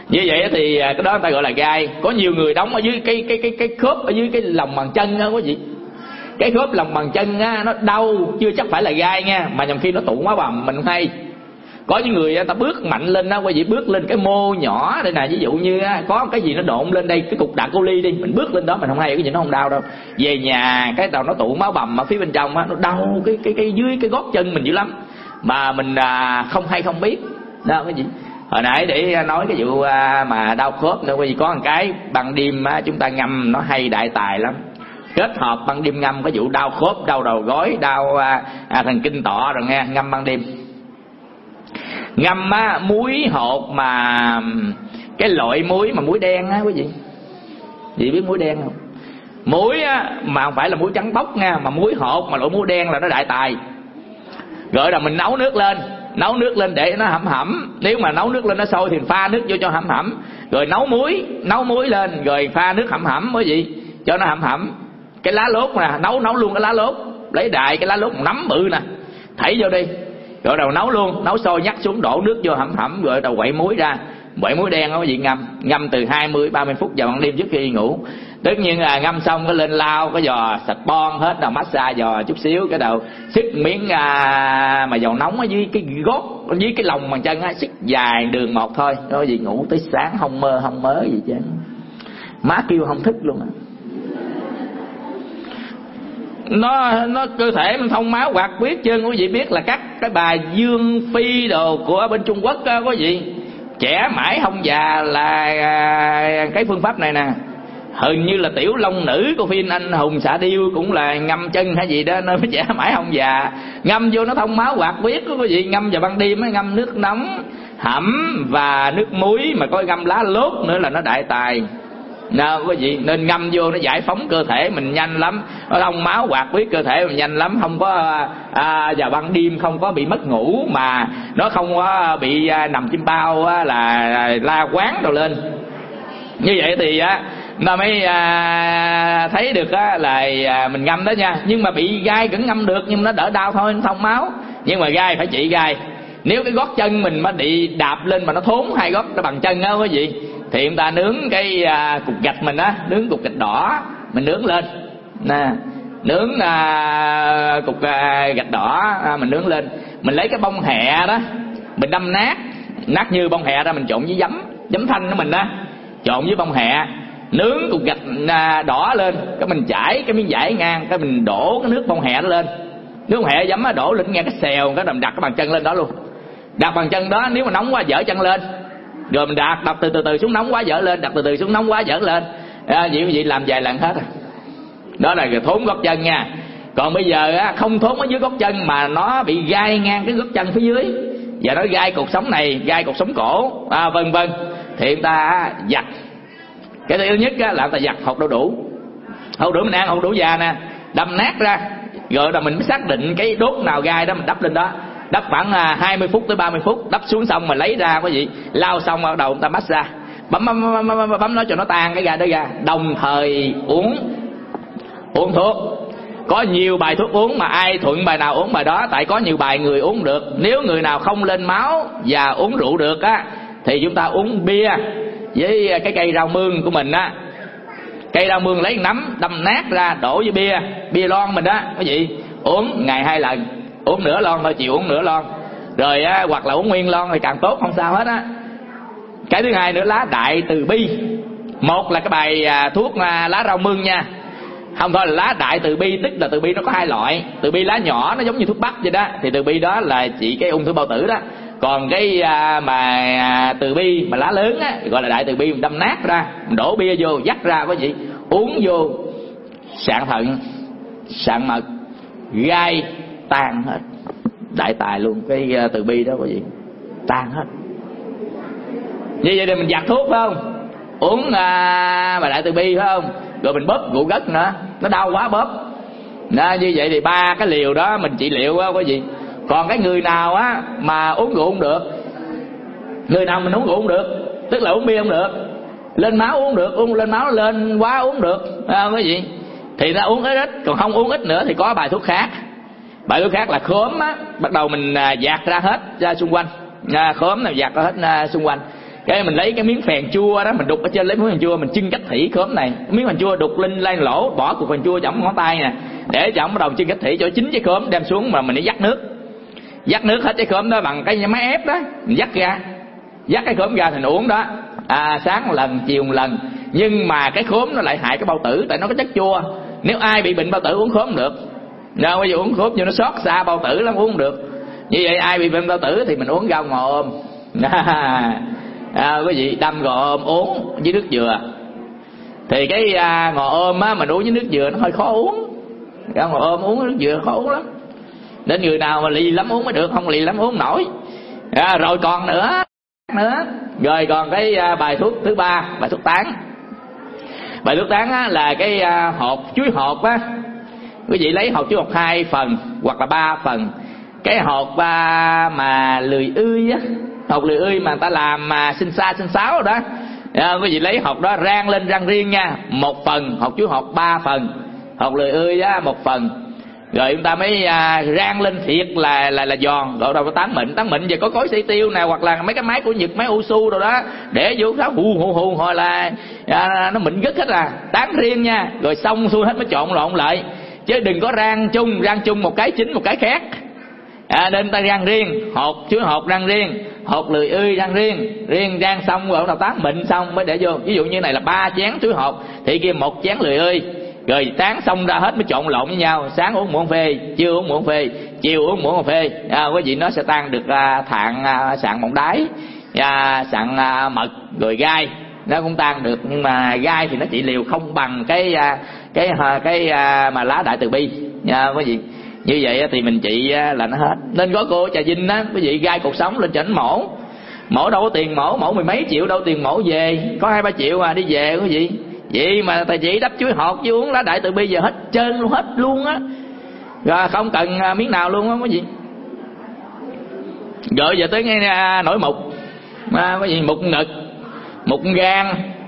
Như vậy thì cái đó người ta gọi là gai. Có nhiều người đóng ở dưới cái cái cái cái khớp ở dưới cái lòng bàn chân á quý vị. Cái khớp lòng bàn chân á nó đau chưa chắc phải là gai nha, mà nhầm khi nó tụ máu bầm mình không hay. Có những người ta bước mạnh lên đó quý vị, bước lên cái mô nhỏ đây nè, ví dụ như có cái gì nó độn lên đây, cái cục đạn cô ly đi, mình bước lên đó mình không hay, cái gì nó không đau đâu. Về nhà cái đầu nó tụ máu bầm ở phía bên trong á, nó đau cái cái cái dưới cái gót chân mình dữ lắm, mà mình à, không hay không biết đó cái gì. Hồi nãy để nói cái vụ à, mà đau khớp nữa quý vị, có một cái ban đêm á, chúng ta ngâm nó hay đại tài lắm. Kết hợp ban đêm ngâm cái vụ đau khớp, đau đầu gối, đau à, à, thần kinh tọa rồi nghe, ngâm ban đêm. Ngâm á, muối hột mà cái loại muối mà muối đen á quý vị. Chị biết muối đen không? Muối á, mà không phải là muối trắng bóc nha, mà muối hột mà loại muối đen là nó đại tài. Rồi là mình nấu nước lên, nấu nước lên để nó hẩm hẩm. Nếu mà nấu nước lên nó sôi thì pha nước vô cho hẩm hẩm. Rồi nấu muối, nấu muối lên rồi pha nước hẩm hẩm quý vị, cho nó hẩm hẩm. Cái lá lốt nè, nấu nấu luôn cái lá lốt, lấy đại cái lá lốt một nắm bự nè, thảy vô đi. Rồi đầu nấu luôn, nấu sôi nhắc xuống đổ nước vô hẩm hẩm, rồi đầu quậy muối ra. Quậy muối đen đó quý vị, ngâm ngâm từ hai mươi ba mươi phút vào ban đêm trước khi ngủ. Tất nhiên là ngâm xong cái lên lao cái giò sạch bon hết, đầu massage giò chút xíu, cái đầu xức miếng à, mà dầu nóng ở dưới cái gót, dưới cái lòng bàn chân á, xức dài đường một thôi. Đó gì ngủ tới sáng không mơ không mớ gì chứ. Má kêu không thức luôn á. Nó nó cơ thể mình thông máu hoạt huyết chân. Quý vị biết là các cái bà Dương Phi đồ của bên Trung Quốc á quý vị, trẻ mãi không già là cái phương pháp này nè. Hình như là Tiểu Long Nữ của phim Anh Hùng Xạ Điêu cũng là ngâm chân hay gì đó, nó mới trẻ mãi không già. Ngâm vô nó thông máu hoạt huyết đó quý vị. Ngâm vào ban đêm mới ngâm nước nóng hẩm và nước muối, mà có ngâm lá lốt nữa là nó đại tài. Nào quý vị, nên ngâm vô nó giải phóng cơ thể mình nhanh lắm, nó thông máu hoạt huyết cơ thể mình nhanh lắm, không có à, vào ban đêm không có bị mất ngủ, mà nó không có bị à, nằm chim bao à, là la quán đâu lên. Như vậy thì á nó mới à, thấy được á, là à, mình ngâm đó nha. Nhưng mà bị gai vẫn ngâm được, nhưng nó đỡ đau thôi, nó thông máu. Nhưng mà gai phải trị gai. Nếu cái gót chân mình mà bị đạp lên mà nó thốn hai gót nó bằng chân á quý vị, thì chúng ta nướng cái à, cục gạch mình á, nướng cục gạch đỏ mình nướng lên nè, nướng à, cục à, gạch đỏ à, mình nướng lên, mình lấy cái bông hẹ đó mình đâm nát nát như bông hẹ ra, mình trộn với giấm giấm thanh của mình á, trộn với bông hẹ, nướng cục gạch à, đỏ lên, cái mình chải cái miếng vải ngang, cái mình đổ cái nước bông hẹ đó lên, nước bông hẹ giấm á đổ lên nghe cái xèo, cái mình đặt cái bàn chân lên đó luôn, đặt bàn chân đó, nếu mà nóng quá dở chân lên, rồi mình đặt đặt từ từ từ xuống, nóng quá dở lên, đặt từ từ xuống, nóng quá dở lên, à, vậy vậy làm vài lần hết. Đó là thốn gót chân nha. Còn bây giờ á, không thốn ở dưới gót chân mà nó bị gai ngang cái gót chân phía dưới, và nó gai cột sống này, gai cột sống cổ, à, vân vân, thì người ta giặt. Cái thứ nhất á, là người ta giặt hột đậu đủ. Hột đậu mình ăn hột đậu già nè, đâm nát ra, rồi là mình mới xác định cái đốt nào gai đó mình đắp lên đó. Đắp khoảng hai mươi phút tới ba mươi phút, đắp xuống xong mà lấy ra quý vị, lau xong bắt đầu người ta massage, bấm bấm bấm bấm, bấm, bấm nó cho nó tan cái gai đó ra, đồng thời uống uống thuốc. Có nhiều bài thuốc uống mà ai thuận bài nào uống bài đó, tại có nhiều bài người uống được. Nếu người nào không lên máu và uống rượu được á, thì chúng ta uống bia với cái cây rau mương của mình á. Cây rau mương lấy nắm đâm nát ra đổ với bia, bia lon mình đó quý vị, uống ngày hai lần, uống nửa lon thôi, chịu uống nửa lon rồi á, hoặc là uống nguyên lon thì càng tốt, không sao hết á. Cái thứ hai nữa, lá đại từ bi. Một là cái bài à, thuốc à, lá rau mương nha, không thôi là lá đại từ bi, tức là từ bi nó có hai loại. Từ bi lá nhỏ nó giống như thuốc bắc vậy đó, thì từ bi đó là chỉ cái ung thư bao tử đó. Còn cái à, mà à, từ bi mà lá lớn á, gọi là đại từ bi, mình đâm nát ra, mình đổ bia vô, dắt ra quý vị, uống vô sạn thận, sạn mật, gai tan hết, đại tài luôn. Cái uh, từ bi đó quý vị, tan hết. Như vậy thì mình giặt thuốc phải không, uống uh, mà đại từ bi phải không, rồi mình bóp gụ gất nữa, nó đau quá bóp đó. Như vậy thì ba cái liều đó mình trị liệu đó quý vị. Còn cái người nào á mà uống rượu không được, người nào mình uống rượu không được, tức là uống bia không được, lên máu uống được, uống lên máu lên quá uống được à, quý vị, thì ta uống ít ít. Còn không uống ít nữa thì có bài thuốc khác. Bài thuốc khác là khóm á, bắt đầu mình à, dạt ra hết ra xung quanh, à, khóm này dạt ra hết à, xung quanh. Cái mình lấy cái miếng phèn chua đó, mình đục ở trên, lấy miếng phèn chua mình chưng cách thủy khóm này, miếng phèn chua đục lên lên lỗ, bỏ cục phèn chua trong ngón tay nè, để cho bắt đầu chưng cách thủy cho chín cái khóm, đem xuống mà mình đi dắt nước, dắt nước hết cái khóm đó bằng cái máy ép đó, mình dắt ra, dắt cái khóm ra thì uống đó. À, sáng một lần, chiều một lần. Nhưng mà cái khóm nó lại hại cái bao tử, tại nó có chất chua. Nếu ai bị bệnh bao tử uống khóm không được. Đâu bây giờ uống khóm cho nó xót xa bao tử lắm, uống không được. Như vậy ai bị bệnh bao tử thì mình uống rau ngò ôm. À, quý vị đâm ngò ôm uống với nước dừa. Thì cái à, ngò ôm á mình uống với nước dừa nó hơi khó uống. Rau ngò ôm uống với nước dừa khó uống lắm. Nên người nào mà lì lắm uống mới được, không lì lắm uống không nổi. À, rồi còn nữa nữa rồi còn cái à, bài thuốc thứ ba, bài thuốc tán. Bài thuốc tán á, là cái à, hột chuối hột á. Quý vị lấy hột chuối hột hai phần hoặc là ba phần. Cái hột à, mà lười ươi á, hột lười ươi mà người ta làm mà sinh xa sinh sáo đó. À, quý vị lấy hột đó rang lên rang riêng nha, một phần. Hột chuối hột ba phần, hột lười ươi á một phần. Rồi chúng ta mới à, rang lên thiệt là là là giòn, rồi đâu có tán mịn, tán mịn giờ có cối xay tiêu nè, hoặc là mấy cái máy của Nhật, máy Usu rồi đó, để vô đó hù hù hù hồi là à, nó mịn gứt hết à. Tán riêng nha, rồi xong xuôi hết mới trộn lộn lại, chứ đừng có rang chung, rang chung một cái chín một cái khác. À, nên ta rang riêng, hột chuối hột rang riêng, hột lười ươi rang riêng, riêng rang xong rồi nào tán mịn xong mới để vô. Ví dụ như này là ba chén chuối hột thì kia một chén lười ươi, rồi tán xong ra hết mới trộn lộn với nhau. Sáng uống muỗng phê, trưa uống muỗng phê, chiều uống muỗng phê. À, quý vị nó sẽ tan được à, thạng à, sạn mọng đái, à, sạn à, mật, rồi gai nó cũng tan được. Nhưng mà gai thì nó trị liều không bằng cái à, cái cái, cái à, mà lá đại từ bi nha quý vị. Như vậy thì mình trị là nó hết. Nên có cô Trà Vinh á, quý vị gai cuộc sống lên chỉnh mổ, mổ đâu có tiền mổ, mổ mười mấy triệu đâu tiền mổ về, có hai ba triệu mà đi về quý vị. Vậy mà thầy chị đắp chuối hột chứ uống lá đại từ bi giờ hết trơn luôn, hết luôn á, rồi không cần miếng nào luôn á quý vị. Rồi giờ tới nghe nổi mục, à, cái gì mục ngực, mục gan,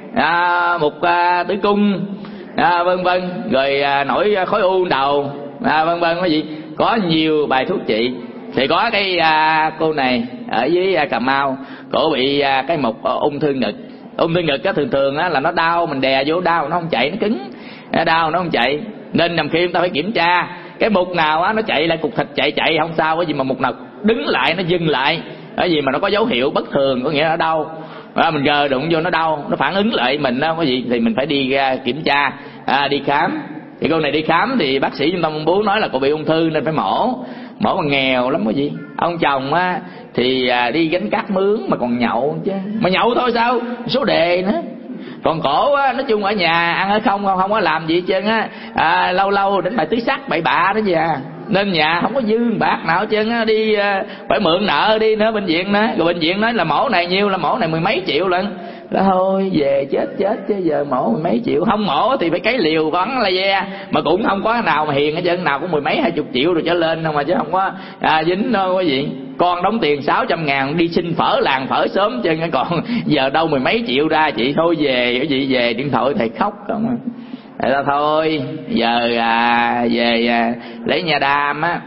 à, mục à, tử cung, à, vân vân, rồi à, nổi khối u đầu, à, vân vân quý vị. Có nhiều bài thuốc trị. Thì có cái à, cô này ở dưới à, Cà Mau, cổ bị à, cái mục à, ung thư ngực. Ung thư ngực á thường thường á là nó đau, mình đè vô đau nó không chạy, nó cứng, nó đau nó không chạy. Nên nằm khi chúng ta phải kiểm tra cái mục nào á nó chạy lại, cục thịt chạy chạy không sao, cái gì mà mục nào đứng lại nó dừng lại, cái gì mà nó có dấu hiệu bất thường, có nghĩa là nó đau, à, mình gờ đụng vô nó đau, nó phản ứng lại mình đó, cái gì thì mình phải đi ra kiểm tra, à, đi khám. Thì cô này đi khám thì bác sĩ trung tâm ung bướu nói là cô bị ung thư nên phải mổ. Mổ mà nghèo lắm cái gì. Ông chồng á thì à, đi gánh cát mướn mà còn nhậu chứ. Mà nhậu thôi sao, số đề nữa. Còn cổ á, nói chung ở nhà ăn ở không không, không có làm gì hết trơn á, à, lâu lâu đánh bài tứ sắc bậy bạ đó nha. Nên nhà không có dư bạc nào hết trơn á, đi à, phải mượn nợ đi nữa bệnh viện nữa. Rồi bệnh viện nói là mổ này nhiêu, là mổ này mười mấy triệu lận. Là thôi về chết chết chứ giờ mổ mười mấy triệu. Không mổ thì phải cấy liều bắn laser, mà cũng không có nào mà hiền hết trơn, nào cũng mười mấy hai chục triệu rồi trở lên đâu mà, chứ không có à, dính đâu quý vị. Con đóng tiền sáu trăm ngàn đi xin phở làng phở sớm chứ, còn giờ đâu mười mấy triệu ra chị. Thôi về cái gì về điện thoại thầy khóc không. Vậy là thôi giờ à, về à, lấy nha đam á,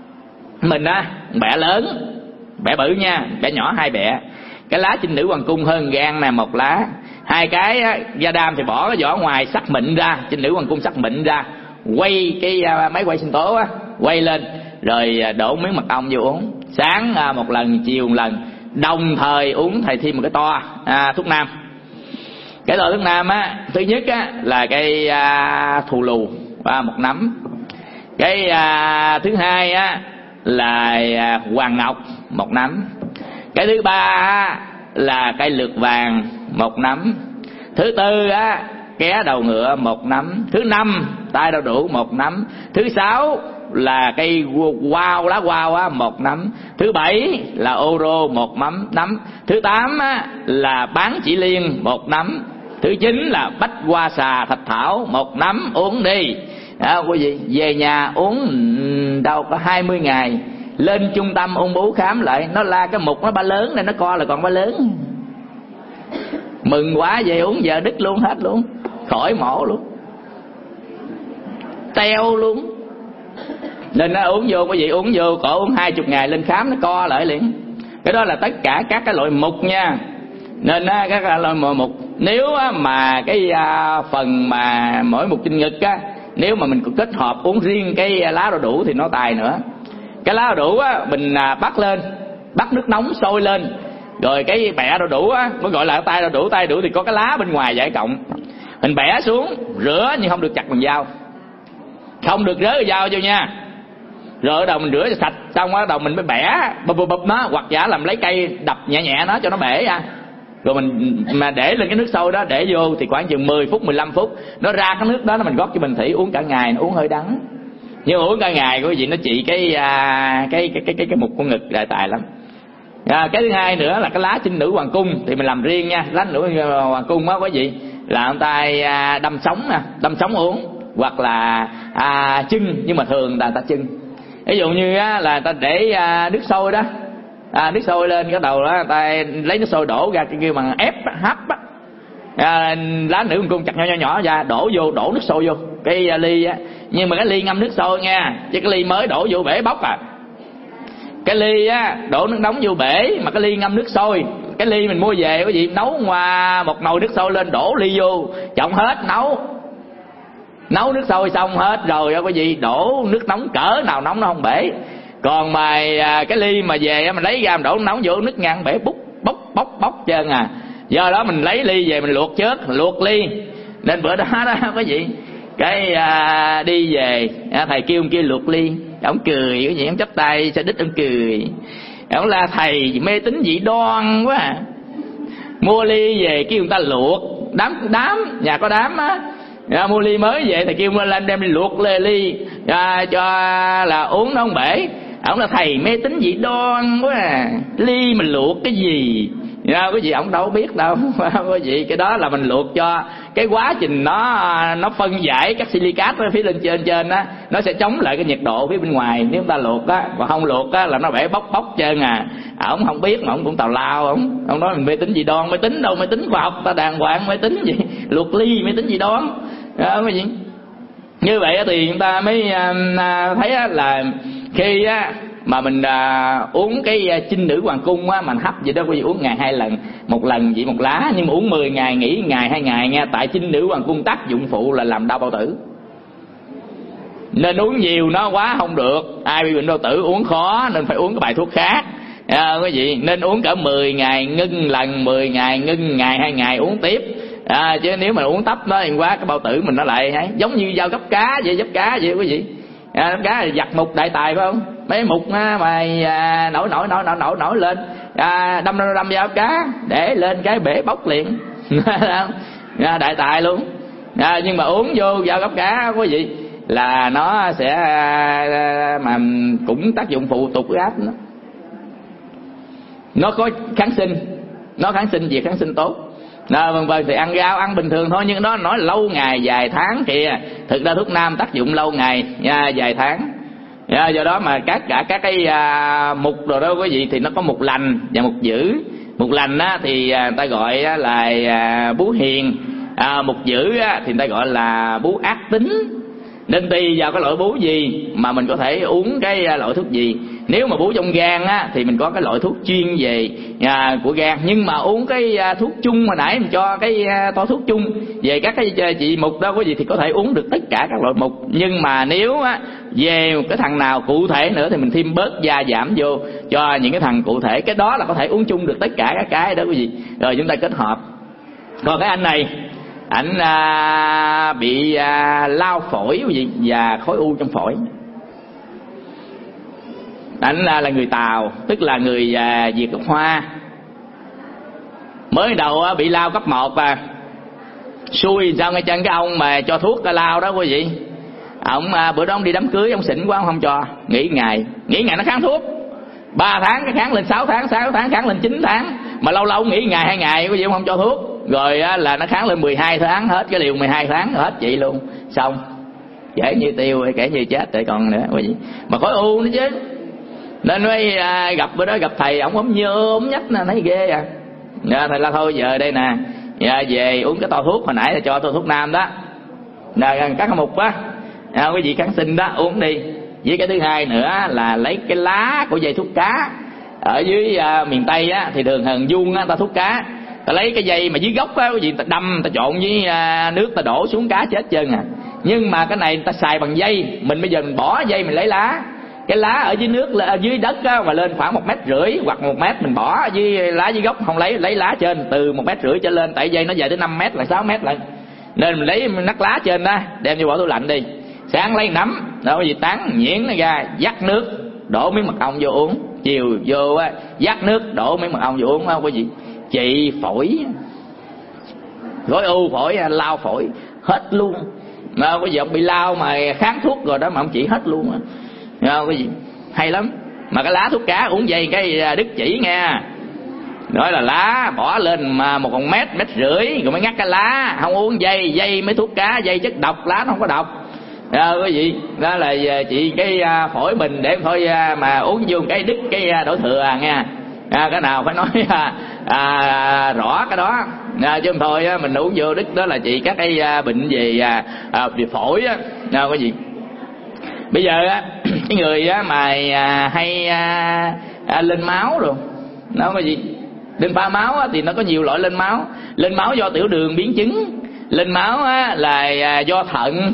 mình á bẻ lớn bẻ bự nha, bẻ nhỏ hai bẻ. Cái lá chinh nữ hoàng cung hơn gan nè một lá. Hai cái á, da đam thì bỏ cái vỏ ngoài sắc mịn ra, chinh nữ hoàng cung sắc mịn ra, quay cái à, máy quay sinh tố á, quay lên rồi à, đổ miếng mật ong vô uống. Sáng à, một lần, chiều một lần, đồng thời uống thầy thêm một cái toa à, thuốc nam. Cái toa thuốc nam á, thứ nhất á là cái à, thù lù à, một nắm. Cái à, thứ hai á là à, hoàng ngọc một nắm. Cái thứ ba á, là cây lược vàng một nắm. Thứ tư á, ké đầu ngựa một nắm. Thứ năm, tai đau đủ một nắm. Thứ sáu là cây quao, lá quao á, một nắm. Thứ bảy là ô rô một nắm nắm. Thứ tám á, là bán chỉ liên một nắm. Thứ chín là bách hoa xà thạch thảo một nắm. Uống đi à, quý vị về nhà uống đâu có hai mươi ngày. Lên trung tâm ung bướu khám lại, nó la cái mục nó ba lớn nên nó co là còn ba lớn. Mừng quá, về uống giờ đứt luôn hết luôn, khỏi mổ luôn, teo luôn. Nên nó uống vô, quý vị uống vô, cổ uống hai chục ngày lên khám nó co lại liền. Cái đó là tất cả các cái loại mục nha. Nên á, các loại mục nếu á, mà cái à, phần mà mỗi mục trên ngực á, nếu mà mình kết hợp uống riêng cái lá đau đủ thì nó tài nữa. Cái lá đau đủ á, mình à, bắt lên, bắt nước nóng sôi lên, rồi cái bẹ đau đủ á, mới gọi là tay đau đủ. Tay đau đủ thì có cái lá bên ngoài giải cộng, mình bẻ xuống rửa nhưng không được chặt bằng dao, không được rớ cái dao vô nha. Rồi ở đầu mình rửa cho sạch xong á, đầu mình mới bẻ bụp bụp bụp nó, hoặc giả làm lấy cây đập nhẹ nhẹ nó cho nó bể ra. Rồi mình mà để lên cái nước sôi đó, để vô thì khoảng chừng mười phút mười lăm phút nó ra cái nước đó, nó mình gót cho bình thủy uống cả ngày, nó uống hơi đắng. Nhưng mà uống cả ngày quý vị nó trị cái à, cái, cái cái cái cái mục của ngực đại tài lắm. À, cái thứ hai nữa là cái lá chinh nữ hoàng cung thì mình làm riêng nha. Lá nữ hoàng cung á quý vị là ông ta à, đâm sống nè, đâm sống uống, hoặc là à, chưng, nhưng mà thường là ta chưng. Ví dụ như á, là ta để à, nước sôi đó, à, nước sôi lên cái đầu đó, ta lấy nước sôi đổ ra cái kêu bằng ép hấp á, à, lá nữ hoàng cung chặt nhỏ nhỏ nhỏ ra, đổ vô, đổ nước sôi vô cái à, ly á. Nhưng mà cái ly ngâm nước sôi nha, chứ cái ly mới đổ vô bể bốc à. Cái ly á đổ nước nóng vô bể, mà cái ly ngâm nước sôi. Cái ly mình mua về quý vị nấu qua một nồi nước sôi lên, đổ ly vô, chọn hết nấu. Nấu nước sôi xong hết rồi quý vị đổ nước nóng cỡ nào nóng nó không bể. Còn mà cái ly mà về mình lấy ra mình đổ nóng vô, nước ngăn bể bốc bốc bốc bốc trơn à. Do đó mình lấy ly về mình luộc trước, luộc ly. Nên bữa đó đó quý vị cái à, đi về à, thầy kêu ông kia luộc ly, ông cười cái gì, ông chắp tay sẽ đít ông cười, ông là thầy mê tín dị đoan quá à. Mua ly về kêu người ta luộc, đám đám nhà có đám á, à, mua ly mới về thầy kêu lên đem đi luộc lê ly à, cho là uống nó không bể. Ông là thầy mê tín dị đoan quá à, ly mình luộc cái gì à, cái gì ông đâu biết đâu cái gì. Cái đó là mình luộc cho cái quá trình nó nó phân giải các silicat phía lên trên trên á, nó sẽ chống lại cái nhiệt độ phía bên ngoài. Nếu ta luộc á và không luộc á là nó bể bốc bốc trơn à. Ông không biết mà ông cũng tào lao, ông ông nói mình mê tín dị đoan. Mê tín đâu, mê tín khoa học ta đàng hoàng, mê tín gì luộc ly mê tín dị đoan à, cái gì. Như vậy thì người ta mới à, thấy á, là khi á mà mình à, uống cái chinh nữ hoàng cung á, mà mình hấp vậy đó quý vị, uống ngày hai lần, một lần chỉ một lá, nhưng mà uống mười ngày nghỉ ngày hai ngày nha. Tại chinh nữ hoàng cung tác dụng phụ là làm đau bao tử, nên uống nhiều nó quá không được. Ai bị bệnh bao tử uống khó nên phải uống cái bài thuốc khác à, quý vị. Nên uống cỡ mười ngày ngưng lần, mười ngày ngưng ngày hai ngày uống tiếp à, chứ nếu mà uống tấp nó quá cái bao tử mình nó lại ấy. Giống như dao gấp cá vậy, gấp cá vậy quý vị à, gấp cá là giặt mục đại tài phải không? Mấy mục á, mà à, nổi nổi nổi nổi nổi nổi lên à, đâm đâm đâm dao gấp cá để lên cái bể bốc liền à, đại tài luôn à. Nhưng mà uống vô dao gấp cá quý vị là nó sẽ à, mà cũng tác dụng phụ tụt huyết áp nó. Nó có kháng sinh, nó kháng sinh gì kháng sinh tốt à, vân vân. Thì ăn rau ăn bình thường thôi, nhưng đó nói lâu ngày vài tháng kìa. Thực ra thuốc nam tác dụng lâu ngày à, vài tháng à, do đó mà các cả các cái à, mục rồi đó quý vị thì nó có mục lành và mục dữ. Mục lành á thì à, người ta gọi á, là à, bú hiền à, mục dữ á, thì người ta gọi là bú ác tính. Nên tùy vào cái loại bú gì mà mình có thể uống cái loại thuốc gì. Nếu mà bú trong gan á thì mình có cái loại thuốc chuyên về à, của gan. Nhưng mà uống cái à, thuốc chung hồi nãy mình cho cái à, to thuốc chung về các cái trị mục đó quý vị thì có thể uống được tất cả các loại mục. Nhưng mà nếu á về cái thằng nào cụ thể nữa thì mình thêm bớt gia giảm vô cho những cái thằng cụ thể. Cái đó là có thể uống chung được tất cả các cái đó quý vị. Rồi chúng ta kết hợp. Còn cái anh này ảnh à, bị à, lao phổi quý vị và khối u trong phổi. Ảnh là, là người Tàu, tức là người à, Việt gốc Hoa. Mới đầu á, bị lao cấp một à, xui sao ngay chân cái ông mà cho thuốc cái lao đó quý vị. Ông à, bữa đó ông đi đám cưới, ông xỉn quá ông không cho, nghỉ ngày, nghỉ ngày nó kháng thuốc. Ba tháng cái kháng lên sáu tháng, sáu tháng kháng lên chín tháng, mà lâu lâu nghỉ ngày hai ngày quý vị ông không cho thuốc. Rồi á, là nó kháng lên mười hai tháng, hết cái liều mười hai tháng hết chị luôn, xong dễ như tiêu kể như chết rồi còn nữa quý vị. Mà khối u nữa chứ. Nên mới à, gặp bữa đó gặp thầy, ổng ốm nhơ ốm nhách nè, thấy ghê à. Dạ, thầy la thôi giờ đây nè, dạ, về uống cái to thuốc hồi nãy là cho tôi thuốc nam đó, là các mục á à, cái gì kháng sinh đó uống đi. Với cái thứ hai nữa là lấy cái lá của dây thuốc cá. Ở dưới à, miền Tây á thì thường hờn vuông á ta thuốc cá ta lấy cái dây mà dưới gốc á cái gì ta đâm, ta trộn với à, nước ta đổ xuống cá chết trơn à. Nhưng mà cái này ta xài bằng dây, mình bây giờ mình bỏ dây mình lấy lá, cái lá ở dưới nước ở dưới đất á, mà lên khoảng một mét rưỡi hoặc một mét mình bỏ dưới lá dưới gốc không lấy, lấy lá trên từ một mét rưỡi trở lên, tại dây nó dài tới năm mét là sáu mét lận, nên mình lấy nắp lá trên đó đem vô bỏ tủ lạnh đi. Sáng lấy nắm đâu có gì tán nhuyễn nó ra, vắt nước đổ miếng mật ong vô uống, chiều vô á vắt nước đổ miếng mật ong vô uống, không có gì trị phổi, gói u phổi, lao phổi hết luôn. Mà bây giờ ông bị lao mà kháng thuốc rồi đó mà ông chỉ hết luôn á. Không có gì hay lắm. Mà cái lá thuốc cá uống dây cái đứt chỉ nha, nói là lá bỏ lên mà một con mét mét rưỡi rồi mới ngắt cái lá, không uống dây, dây mới thuốc cá, dây chất độc, lá nó không có độc. À, quý vị đó là chị cái phổi mình để thôi mà uống vô cái đứt cái đổ thừa à nha. À, cái nào phải nói à, à, rõ cái đó à, chứ không thôi á, mình uống vô đứt đó là chị các cái bệnh về à, về phổi á. À, quý vị bây giờ á cái người á mà à, hay à, à, lên máu rồi nó có gì lên pha máu á, thì nó có nhiều loại lên máu. Lên máu do tiểu đường biến chứng, lên máu á, là à, do thận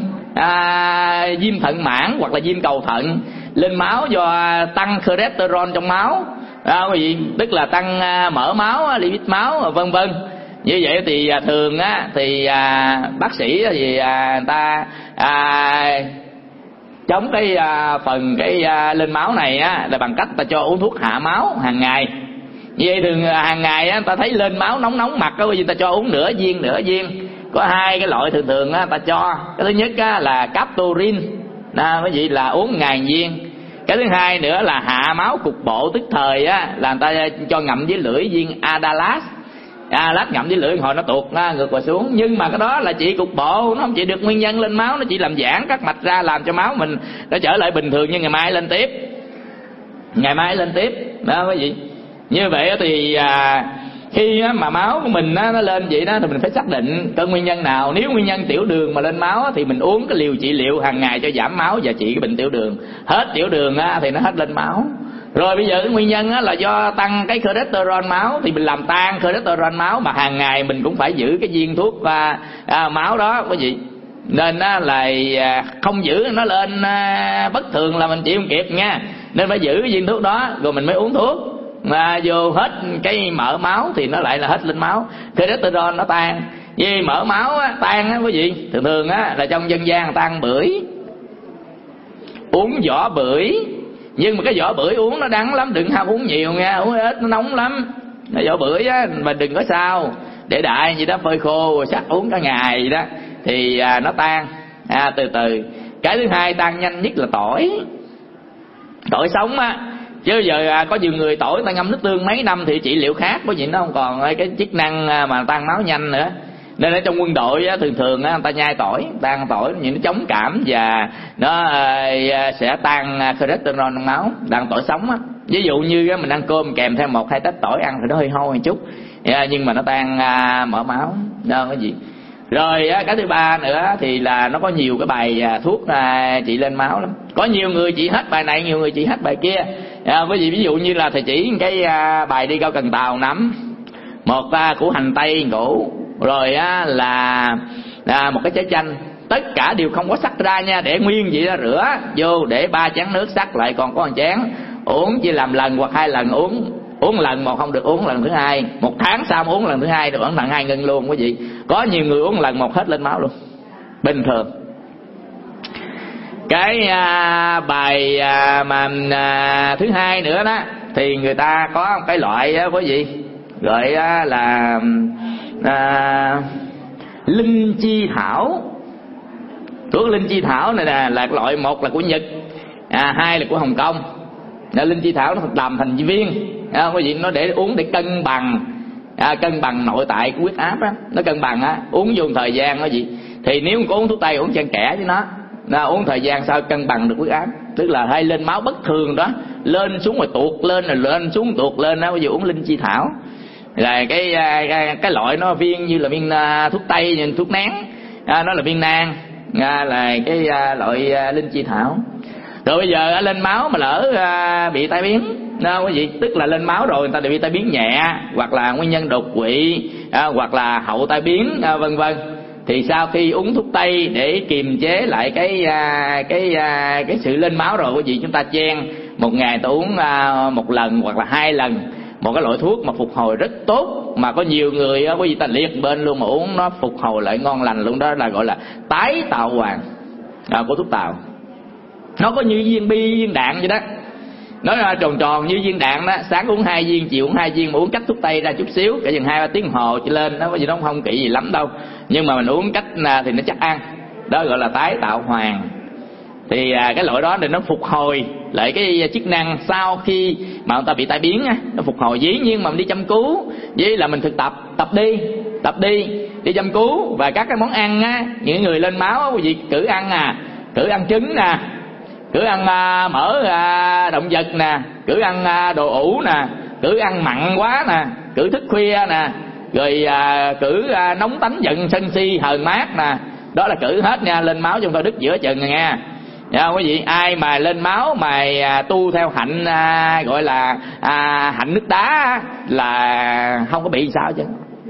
à, viêm thận mãn hoặc là viêm cầu thận, lên máu do tăng cholesterol trong máu à, quý vị, tức là tăng à, mỡ máu, lipid máu vân vân. Như vậy thì à, thường á thì à, bác sĩ thì à, người ta à, chống cái à, phần cái à, lên máu này á là bằng cách ta cho uống thuốc hạ máu hàng ngày. Như vậy thường hàng ngày á ta thấy lên máu nóng nóng mặt á, ta cho uống nửa viên nửa viên. Có hai cái loại thường thường á ta cho, cái thứ nhất á là Captopril, à, cái gì là uống ngàn viên. Cái thứ hai nữa là hạ máu cục bộ tức thời á là người ta cho ngậm với lưỡi viên Adalas. À, lát ngậm với lưỡi hồi nó tuột nó ngược và xuống, nhưng mà cái đó là trị cục bộ, nó không trị được nguyên nhân lên máu, nó chỉ làm giãn các mạch ra làm cho máu mình nó trở lại bình thường, nhưng ngày mai lên tiếp, ngày mai lên tiếp đó quý vị. Như vậy thì à, khi mà máu của mình nó lên vậy đó thì mình phải xác định cơn nguyên nhân nào. Nếu nguyên nhân tiểu đường mà lên máu thì mình uống cái liều trị liệu hàng ngày cho giảm máu và trị cái bệnh tiểu đường. Hết tiểu đường thì nó hết lên máu. Rồi bây giờ cái nguyên nhân là do tăng cái cholesterol máu thì mình làm tan cholesterol máu, mà hàng ngày mình cũng phải giữ cái viên thuốc và à, máu đó quý vị. Nên là không giữ nó lên bất thường là mình chịu không kịp nha. Nên phải giữ cái viên thuốc đó rồi mình mới uống thuốc. Mà vô hết cái mỡ máu thì nó lại là hết lên máu, cholesterol nó tan. Vì mỡ máu á, tan á quý vị, thường thường á là trong dân gian người ta ăn bưởi, uống vỏ bưởi. Nhưng mà cái vỏ bưởi uống nó đắng lắm, đừng ham uống nhiều nha, uống ít nó nóng lắm. Cái vỏ bưởi á mà đừng có sao, để đại gì đó phơi khô rồi sắc uống cả ngày vậy đó thì à, nó tan à, từ từ. Cái thứ hai tan nhanh nhất là tỏi, tỏi sống á. Chứ giờ à, có nhiều người tỏi ta ngâm nước tương mấy năm thì trị liệu khác, có gì nó không còn cái chức năng mà tan máu nhanh nữa. Nên ở trong quân đội á, thường thường á, người ta nhai tỏi, tan tỏi những nó chống cảm và nó à, sẽ tan cholesterol trong máu, tan tỏi sống á. Ví dụ như á, mình ăn cơm kèm theo một hai tách tỏi ăn thì nó hơi hôi một chút, à, nhưng mà nó tan à, mỡ máu, đó cái gì. Rồi á, cái thứ ba nữa thì là nó có nhiều cái bài à, thuốc à, trị lên máu lắm. Có nhiều người trị hết bài này, nhiều người trị hết bài kia. À, ví, dụ, ví dụ như là thầy chỉ cái à, bài đi cao cần tàu nắm, một à, củ hành tây củ, rồi á, là à, một cái trái chanh, tất cả đều không có sắc ra nha, để nguyên vậy đó, rửa vô để ba chén nước sắc lại còn có một chén, uống chỉ làm lần hoặc hai lần uống. Uống lần một không được uống lần thứ hai, một tháng sau uống lần thứ hai được uống lần hai ngưng luôn quý vị. Có nhiều người uống lần một hết lên máu luôn, bình thường. Cái à, bài à, mà à, thứ hai nữa đó thì người ta có một cái loại đó quý vị, gọi á, là à, linh chi thảo. Thuốc linh chi thảo này nè là loại, một là của Nhật, à, hai là của Hồng Kông. Linh chi thảo nó làm thành viên, à, quý vị, nó để uống để cân bằng à, cân bằng nội tại của huyết áp á, nó cân bằng á, uống vô một thời gian đó gì. Thì nếu có uống thuốc tây uống xen kẽ với nó, nó uống thời gian sau cân bằng được huyết áp, tức là hay lên máu bất thường đó, lên xuống rồi tuột lên rồi lên xuống tuột lên đó, quý vị uống linh chi thảo là cái cái, cái loại nó viên như là viên uh, thuốc tây, như thuốc nén, à, nó là viên nang, à, là cái uh, loại uh, linh chi thảo. Rồi bây giờ lên máu mà lỡ uh, bị tai biến, đâu quý vị, tức là lên máu rồi người ta bị tai biến nhẹ hoặc là nguyên nhân đột quỵ à, hoặc là hậu tai biến à, vân vân. Thì sau khi uống thuốc tây để kiềm chế lại cái à, cái à, cái sự lên máu rồi quý vị, chúng ta chen một ngày ta uống à, một lần hoặc là hai lần một cái loại thuốc mà phục hồi rất tốt, mà có nhiều người quý vị ta liệt bên luôn mà uống nó phục hồi lại ngon lành luôn, đó là gọi là tái tạo hoàng à, của thuốc tàu. Nó có như viên bi viên đạn vậy đó, nó là tròn tròn như viên đạn đó, sáng uống hai viên, chiều uống hai viên, mà uống cách thuốc tây ra chút xíu, cả chừng hai ba tiếng hồ trở lên, nó có gì nó không kỹ gì lắm đâu, nhưng mà mình uống cách thì nó chắc ăn, đó gọi là tái tạo hoàng. Thì à, cái loại đó thì nó phục hồi lại cái chức năng sau khi mà người ta bị tai biến á, nó phục hồi. Dĩ nhiên mà mình đi chăm cứu với là mình thực tập tập đi tập đi đi chăm cứu, và các cái món ăn á, những người lên máu á, quý vị cử ăn à cử ăn trứng nè, cử ăn à, mỡ à, động vật nè, cử ăn à, đồ ủ nè, cử ăn mặn quá nè, cử thức khuya nè, rồi à, cử à, nóng tánh giận sân si hờn mát nè, đó là cử hết nha, lên máu trong tôi đức giữa chừng nha. Dạ, quý vị ai mà lên máu mà à, tu theo hạnh à, gọi là à, hạnh nước đá là không có bị sao chứ.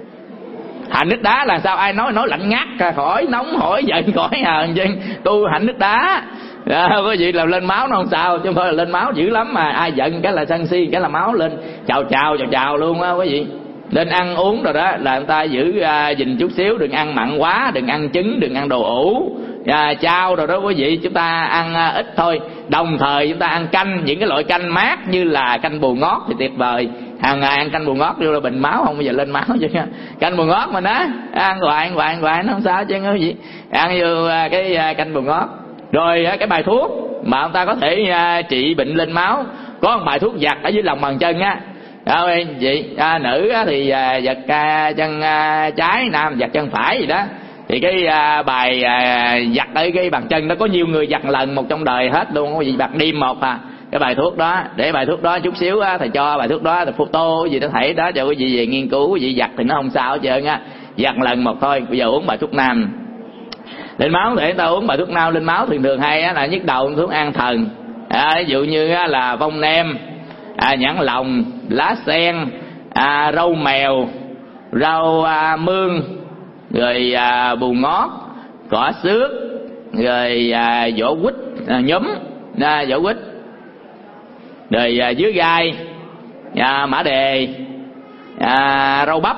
Hạnh nước đá là sao? Ai nói nói lạnh ngắt khỏi nóng khỏi giận khỏi hờn chứ. Tu hạnh nước đá à, quý vị là lên máu nó không sao, chứ không phải là lên máu dữ lắm mà ai giận cái là sân si cái là máu lên chào chào chào chào luôn á quý vị. Nên ăn uống rồi đó là người ta giữ à, gìn chút xíu, đừng ăn mặn quá, đừng ăn trứng, đừng ăn đồ ủ à, chao rồi đó quý vị, chúng ta ăn à, ít thôi. Đồng thời chúng ta ăn canh, những cái loại canh mát như là canh bồ ngót thì tuyệt vời. Hàng ngày ăn canh bồ ngót vô là bệnh máu không bao giờ lên máu chứ. Canh bồ ngót mà đó ăn hoài ăn hoài ăn hoài nó không sao chứ quý vị. Ăn vô à, cái à, canh bồ ngót. Rồi à, cái bài thuốc mà chúng ta có thể à, trị bệnh lên máu, có một bài thuốc giặt ở dưới lòng bàn chân á. Đó chị à, nữ thì à, giật à, chân à, trái, nam giật chân phải gì đó. Thì cái à, bài à, giặt ở cái bàn chân đó có nhiều người giặt lần một trong đời hết luôn, có gì bạc đêm một à. Cái bài thuốc đó, để bài thuốc đó chút xíu á, thầy cho bài thuốc đó, thầy photo gì đó thảy đó cho quý vị về nghiên cứu, quý vị giặt thì nó không sao hết trơn á, giặt lần một thôi. Bây giờ uống bài thuốc nam lên máu, để ta uống bài thuốc nam lên máu thường thường hay á, là nhức đầu thuốc an thần à, ví dụ như á, là vong nem à, nhãn lòng, lá sen à, rau mèo, rau à, mương, rồi à, bù ngót, cỏ xước, rồi à, vỏ quýt à, nhúm à, vỏ quýt, rồi à, dứa gai à, mã đề à, rau bắp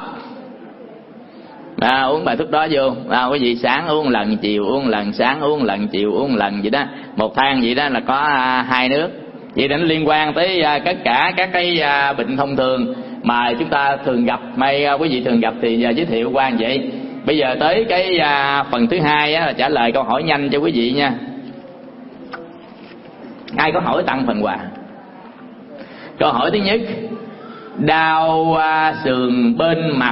à, uống bài thuốc đó vô à, quý vị sáng uống lần, chiều uống lần, sáng uống lần, chiều uống lần vậy đó, một thang vậy đó là có à, hai nước. Vậy nó liên quan tới à, tất cả các cái à, bệnh thông thường mà chúng ta thường gặp, may à, quý vị thường gặp thì à, giới thiệu qua như vậy. Bây giờ tới cái à, phần thứ hai á, là trả lời câu hỏi nhanh cho quý vị nha. Ai có hỏi tặng phần quà. Câu hỏi thứ nhất, đau à, sườn bên mặt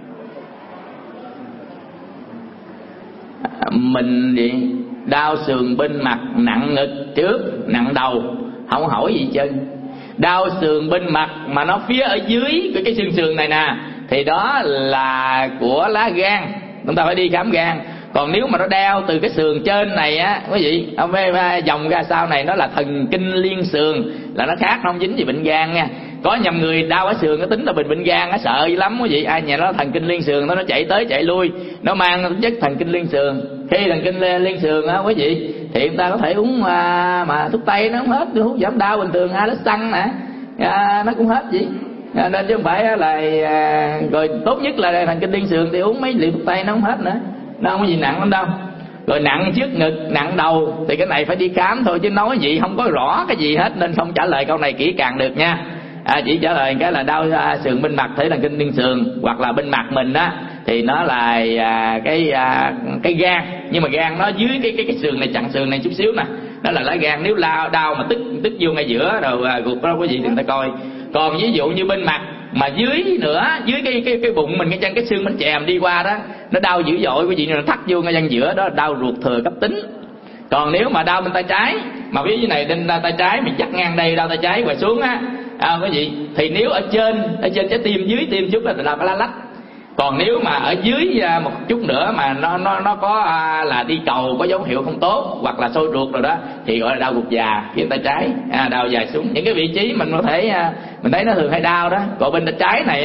mình gì đau sườn bên mặt, nặng ngực trước, nặng đầu, không hỏi gì chứ. Đau sườn bên mặt mà nó phía ở dưới cái, cái xương sườn này nè, thì đó là của lá gan, chúng ta phải đi khám gan. Còn nếu mà nó đau từ cái sườn trên này á quý vị, ông phải vòng ra sau này, nó là thần kinh liên sườn, là nó khác, nó không dính gì bệnh gan nha. Có nhầm người đau ở sườn nó tính là bệnh bệnh gan, nó sợ dữ lắm quý vị. Ai nhà nó thần kinh liên sườn nó nó chạy tới chạy lui, nó mang tính chất thần kinh liên sườn. Khi thần kinh liên sườn á quý vị thì chúng ta có thể uống à, mà thuốc tây nó không hết, thuốc giảm đau bình thường a lít xăng nè à, nó cũng hết gì à, nên chứ không phải là à, rồi tốt nhất là thần kinh liên sườn thì uống mấy liều thuốc tây nó không hết nữa, nó không có gì nặng lắm đâu. Rồi nặng trước ngực, nặng đầu thì cái này phải đi khám thôi, chứ nói gì không có rõ cái gì hết, nên không trả lời câu này kỹ càng được nha. À, chỉ trả lời cái là đau à, sườn bên mặt thể thần kinh liên sườn, hoặc là bên mặt mình á thì nó là à, cái à, cái gan, nhưng mà gan nó dưới cái cái cái sườn này, chặn sườn này chút xíu nè, đó là lá gan. Nếu lao đau mà tức tức vô ngay giữa rồi à, gục đó quý vị đừng ta coi. Còn ví dụ như bên mặt mà dưới nữa, dưới cái cái cái bụng mình, cái chân cái xương bánh chèm đi qua đó, nó đau dữ dội quý vị, nó thắt vô ngay chân giữa đó, đau ruột thừa cấp tính. Còn nếu mà đau bên tay trái, mà ví dụ như này bên tay trái mình chắc ngang đây, đau tay trái quay xuống á à, quý vị, thì nếu ở trên ở trên trái tim, dưới tim chút là đau cái lá lách. Còn nếu mà ở dưới à, một chút nữa mà nó nó nó có à, là đi cầu, có dấu hiệu không tốt, hoặc là sôi ruột rồi đó, thì gọi là đau ruột già phía tay trái à, đau dài xuống những cái vị trí mình có thể à, mình thấy nó thường hay đau đó. Còn bên tay trái này á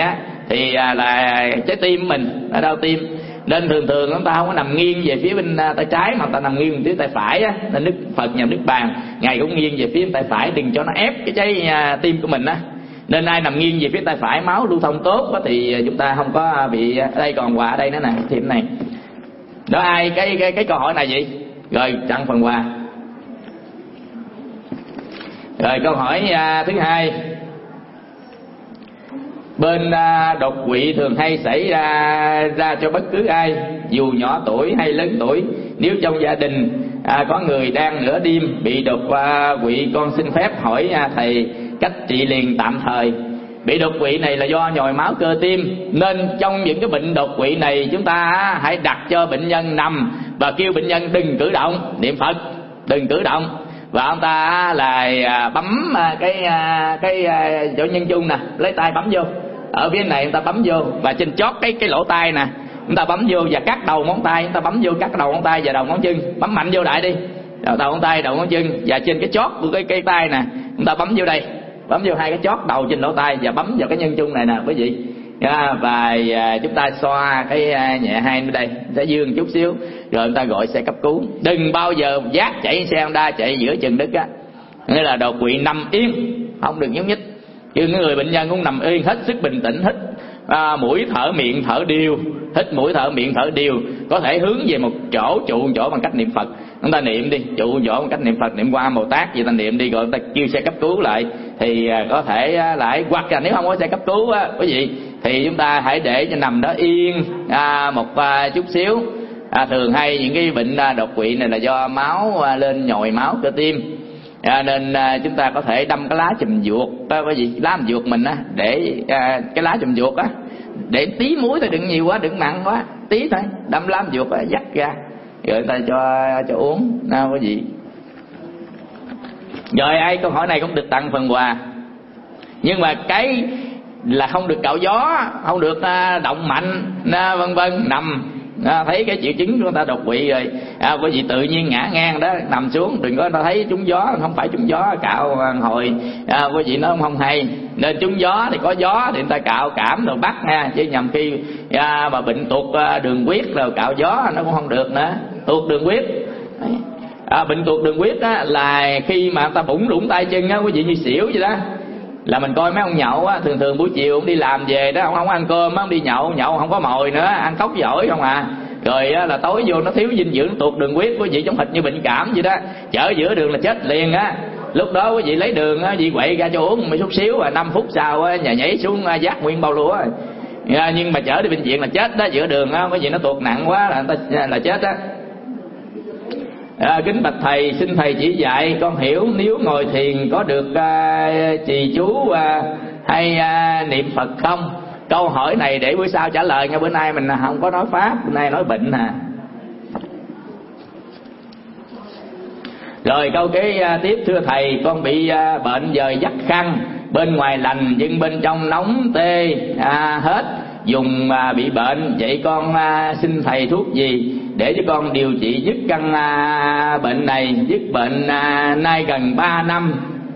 thì à, là trái tim mình nó đau tim, nên thường thường chúng ta không có nằm nghiêng về phía bên tay trái mà ta nằm nghiêng về phía tay phải á. Nên Đức Phật nhằm Đức Bàn ngài cũng nghiêng về phía tay phải, đừng cho nó ép cái trái à, tim của mình á. Nên ai nằm nghiêng về phía tay phải máu lưu thông tốt á, thì chúng ta không có bị. Ở đây còn quà ở đây nữa nè, thêm này đó. Ai cái cái cái câu hỏi này gì rồi tặng phần quà. Rồi câu hỏi à, thứ hai, bên à, đột quỵ thường hay xảy ra ra cho bất cứ ai, dù nhỏ tuổi hay lớn tuổi. Nếu trong gia đình à, có người đang nửa đêm bị đột à, quỵ, con xin phép hỏi à, thầy cách trị liền tạm thời. Bị đột quỵ này là do nhồi máu cơ tim, nên trong những cái bệnh đột quỵ này chúng ta hãy đặt cho bệnh nhân nằm và kêu bệnh nhân đừng cử động, niệm Phật đừng cử động. Và ông ta là bấm cái cái chỗ nhân trung nè, lấy tay bấm vô ở phía này, người ta bấm vô và trên chót cái cái lỗ tai nè, chúng ta bấm vô và cắt đầu ngón tay, chúng ta bấm vô cắt đầu ngón tay và đầu ngón chân, bấm mạnh vô đại đi, đầu, đầu ngón tay, đầu ngón chân, và trên cái chót của cái cái tay nè, chúng ta bấm vô đây, bấm vô hai cái chót đầu trên lỗ tai và bấm vào cái nhân trung này nè quý vị. À, và à, chúng ta xoa cái à, nhẹ hai bên đây, sẽ dương chút xíu, rồi chúng ta gọi xe cấp cứu. Đừng bao giờ dắt chạy xe Honda chạy giữa chừng đất á, nghĩa là đột quỵ nằm yên, không được nhúc nhích. Chứ người bệnh nhân cũng nằm yên, hết sức bình tĩnh, hít à, mũi thở miệng thở đều, hít mũi thở miệng thở đều, có thể hướng về một chỗ, trụ một chỗ bằng cách niệm Phật. Chúng ta niệm đi, trụ một chỗ bằng cách niệm Phật, niệm qua Bồ Tát gì ta niệm đi, rồi chúng ta kêu xe cấp cứu lại thì à, có thể à, lại. Hoặc là nếu không có xe cấp cứu á quý vị, thì chúng ta hãy để cho nằm đó yên à, một à, chút xíu. À, thường hay những cái bệnh à, đột quỵ này là do máu à, lên nhồi máu cơ tim. À, nên à, chúng ta có thể đâm cái lá chùm vuột đó quý vị, lá chùm vuột mình á, để à, cái lá chùm vuột á, để tí muối thôi, đừng nhiều quá, đừng mặn quá, tí thôi, đâm lá chùm vuột á, dắt ra rồi người ta cho cho uống nào quý vị. Rồi ai câu hỏi này cũng được tặng phần quà, nhưng mà cái là không được cạo gió, không được à, động mạnh, à, vân vân. Nằm à, thấy cái triệu chứng của người ta đột quỵ rồi à, quý vị tự nhiên ngã ngang đó, nằm xuống, đừng có ta thấy trúng gió, không phải trúng gió cạo hồi à, quý vị nó không, không hay. Nên trúng gió thì có gió thì người ta cạo cảm rồi bắt ha, chứ nhầm khi à, mà bệnh tuột à, đường huyết rồi cạo gió nó cũng không được nữa. Tuột đường huyết à, bệnh tuột đường huyết á, là khi mà người ta bủng rủng tay chân á quý vị, như xỉu vậy đó. Là mình coi mấy ông nhậu á, thường thường buổi chiều ông đi làm về đó, ông không ăn cơm á, ông đi nhậu, nhậu không có mồi nữa, ăn cốc giỏi không à. Rồi á, là tối vô nó thiếu dinh dưỡng, tuột đường huyết quý vị, giống hệt như bệnh cảm vậy đó, chở giữa đường là chết liền á. Lúc đó quý vị lấy đường á, vị quậy ra cho uống một chút xíu, và năm phút sau á, nhà nhảy xuống giác nguyên bao lúa. À, nhưng mà chở đi bệnh viện là chết đó, giữa đường á, quý vị nó tuột nặng quá là người ta là chết á. À, kính bạch thầy, xin thầy chỉ dạy con hiểu nếu ngồi thiền có được à, trì chú à, hay à, niệm Phật không? Câu hỏi này để bữa sau trả lời nha, bữa nay mình không có nói pháp, bữa nay nói bệnh à. Rồi câu kế à, tiếp, thưa thầy, con bị à, bệnh dời dắt khăn, bên ngoài lành nhưng bên trong nóng tê à, hết, dùng à, bị bệnh, vậy con à, xin thầy thuốc gì để cho con điều trị dứt căn à, bệnh này, dứt bệnh à, nay gần ba năm.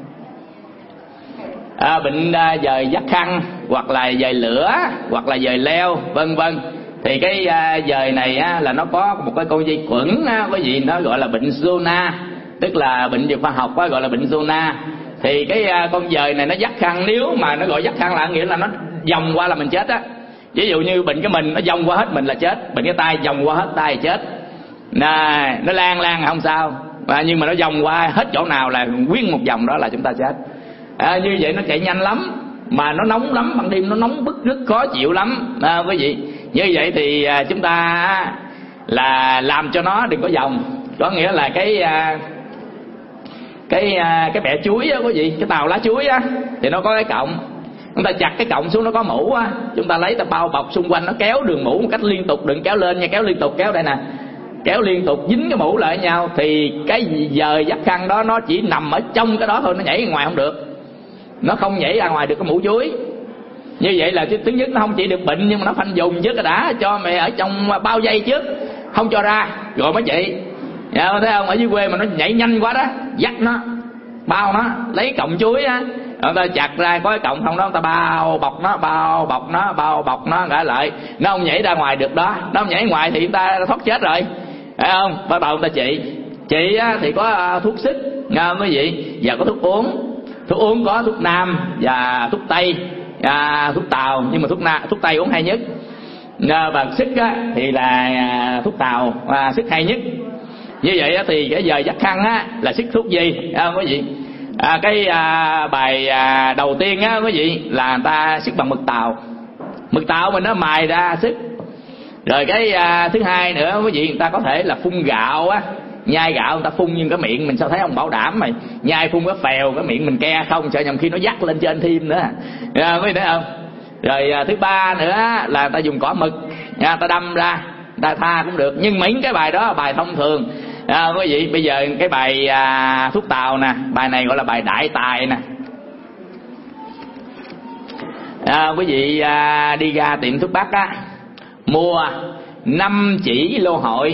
À, bệnh à, dời dắt khăn hoặc là dời lửa hoặc là dời leo vân vân, thì cái à, dời này á, là nó có một cái con dây khuẩn á, cái gì nó gọi là bệnh zona, tức là bệnh về khoa học á, gọi là bệnh zona. Thì cái à, con dời này nó dắt khăn, nếu mà nó gọi dắt khăn là nghĩa là nó vòng qua là mình chết á. Ví dụ như bệnh cái mình nó vòng qua hết mình là chết, bệnh cái tay vòng qua hết tay là chết. Nè, nó lan lan không sao, à, nhưng mà nó vòng qua hết chỗ nào là nguyên một vòng đó là chúng ta chết. À, như vậy nó chạy nhanh lắm, mà nó nóng lắm, ban đêm nó nóng bức rất khó chịu lắm à, quý vị. Như vậy thì à, chúng ta là làm cho nó đừng có vòng, có nghĩa là cái à, cái à, cái bẹ chuối á quý vị, cái tàu lá chuối á thì nó có cái cọng, chúng ta chặt cái cọng xuống nó có mũ á, chúng ta lấy ta bao bọc xung quanh, nó kéo đường mũ một cách liên tục, đừng kéo lên nha, kéo liên tục, kéo đây nè, kéo liên tục dính cái mũ lại với nhau, thì cái dời dắt khăn đó nó chỉ nằm ở trong cái đó thôi, nó nhảy ra ngoài không được, nó không nhảy ra ngoài được cái mũ chuối. Như vậy là thứ nhất nó không chỉ được bệnh, nhưng mà nó phanh dùng trước, đã cho mẹ ở trong bao dây trước, không cho ra rồi mới chạy. Dạ, thấy không, ở dưới quê mà nó nhảy nhanh quá đó, dắt nó bao nó lấy cọng chuối á, người ta chặt ra có cái cọng thông đó, người ta bao bọc nó, bao bọc nó, bao bọc nó gã lại, nó không nhảy ra ngoài được đó, nó không nhảy ngoài thì người ta thoát chết rồi, phải không? Bắt đầu người ta trị, trị á, thì có thuốc xích, nghe không quý vị? Và có thuốc uống, thuốc uống có thuốc nam và thuốc tây, à, thuốc tàu, nhưng mà thuốc nam, thuốc tây uống hay nhất. Và xích á, thì là thuốc tàu, và xích hay nhất. Như vậy á, thì cái giờ dắt khăn á, là xích thuốc gì, à, quý vị? À, cái à, bài à, đầu tiên á, quý vị, là người ta xích bằng mực tàu, mực tàu mình nó mài ra xích. Rồi cái à, thứ hai nữa quý vị, người ta có thể là phun gạo á, nhai gạo người ta phun nhưng cái miệng mình sao thấy ông bảo đảm mày nhai phun cái phèo, cái miệng mình ke không, sợ nhầm khi nó dắt lên trên thêm nữa, à, quý vị thấy không? Rồi à, thứ ba nữa là người ta dùng cỏ mực, à, người ta đâm ra, người ta tha cũng được. Nhưng mấy cái bài đó là bài thông thường, à, quý vị. Bây giờ cái bài à, thuốc tàu nè, bài này gọi là bài đại tài nè. À, quý vị à, đi ra tiệm thuốc bắc á, mua năm chỉ lô hội,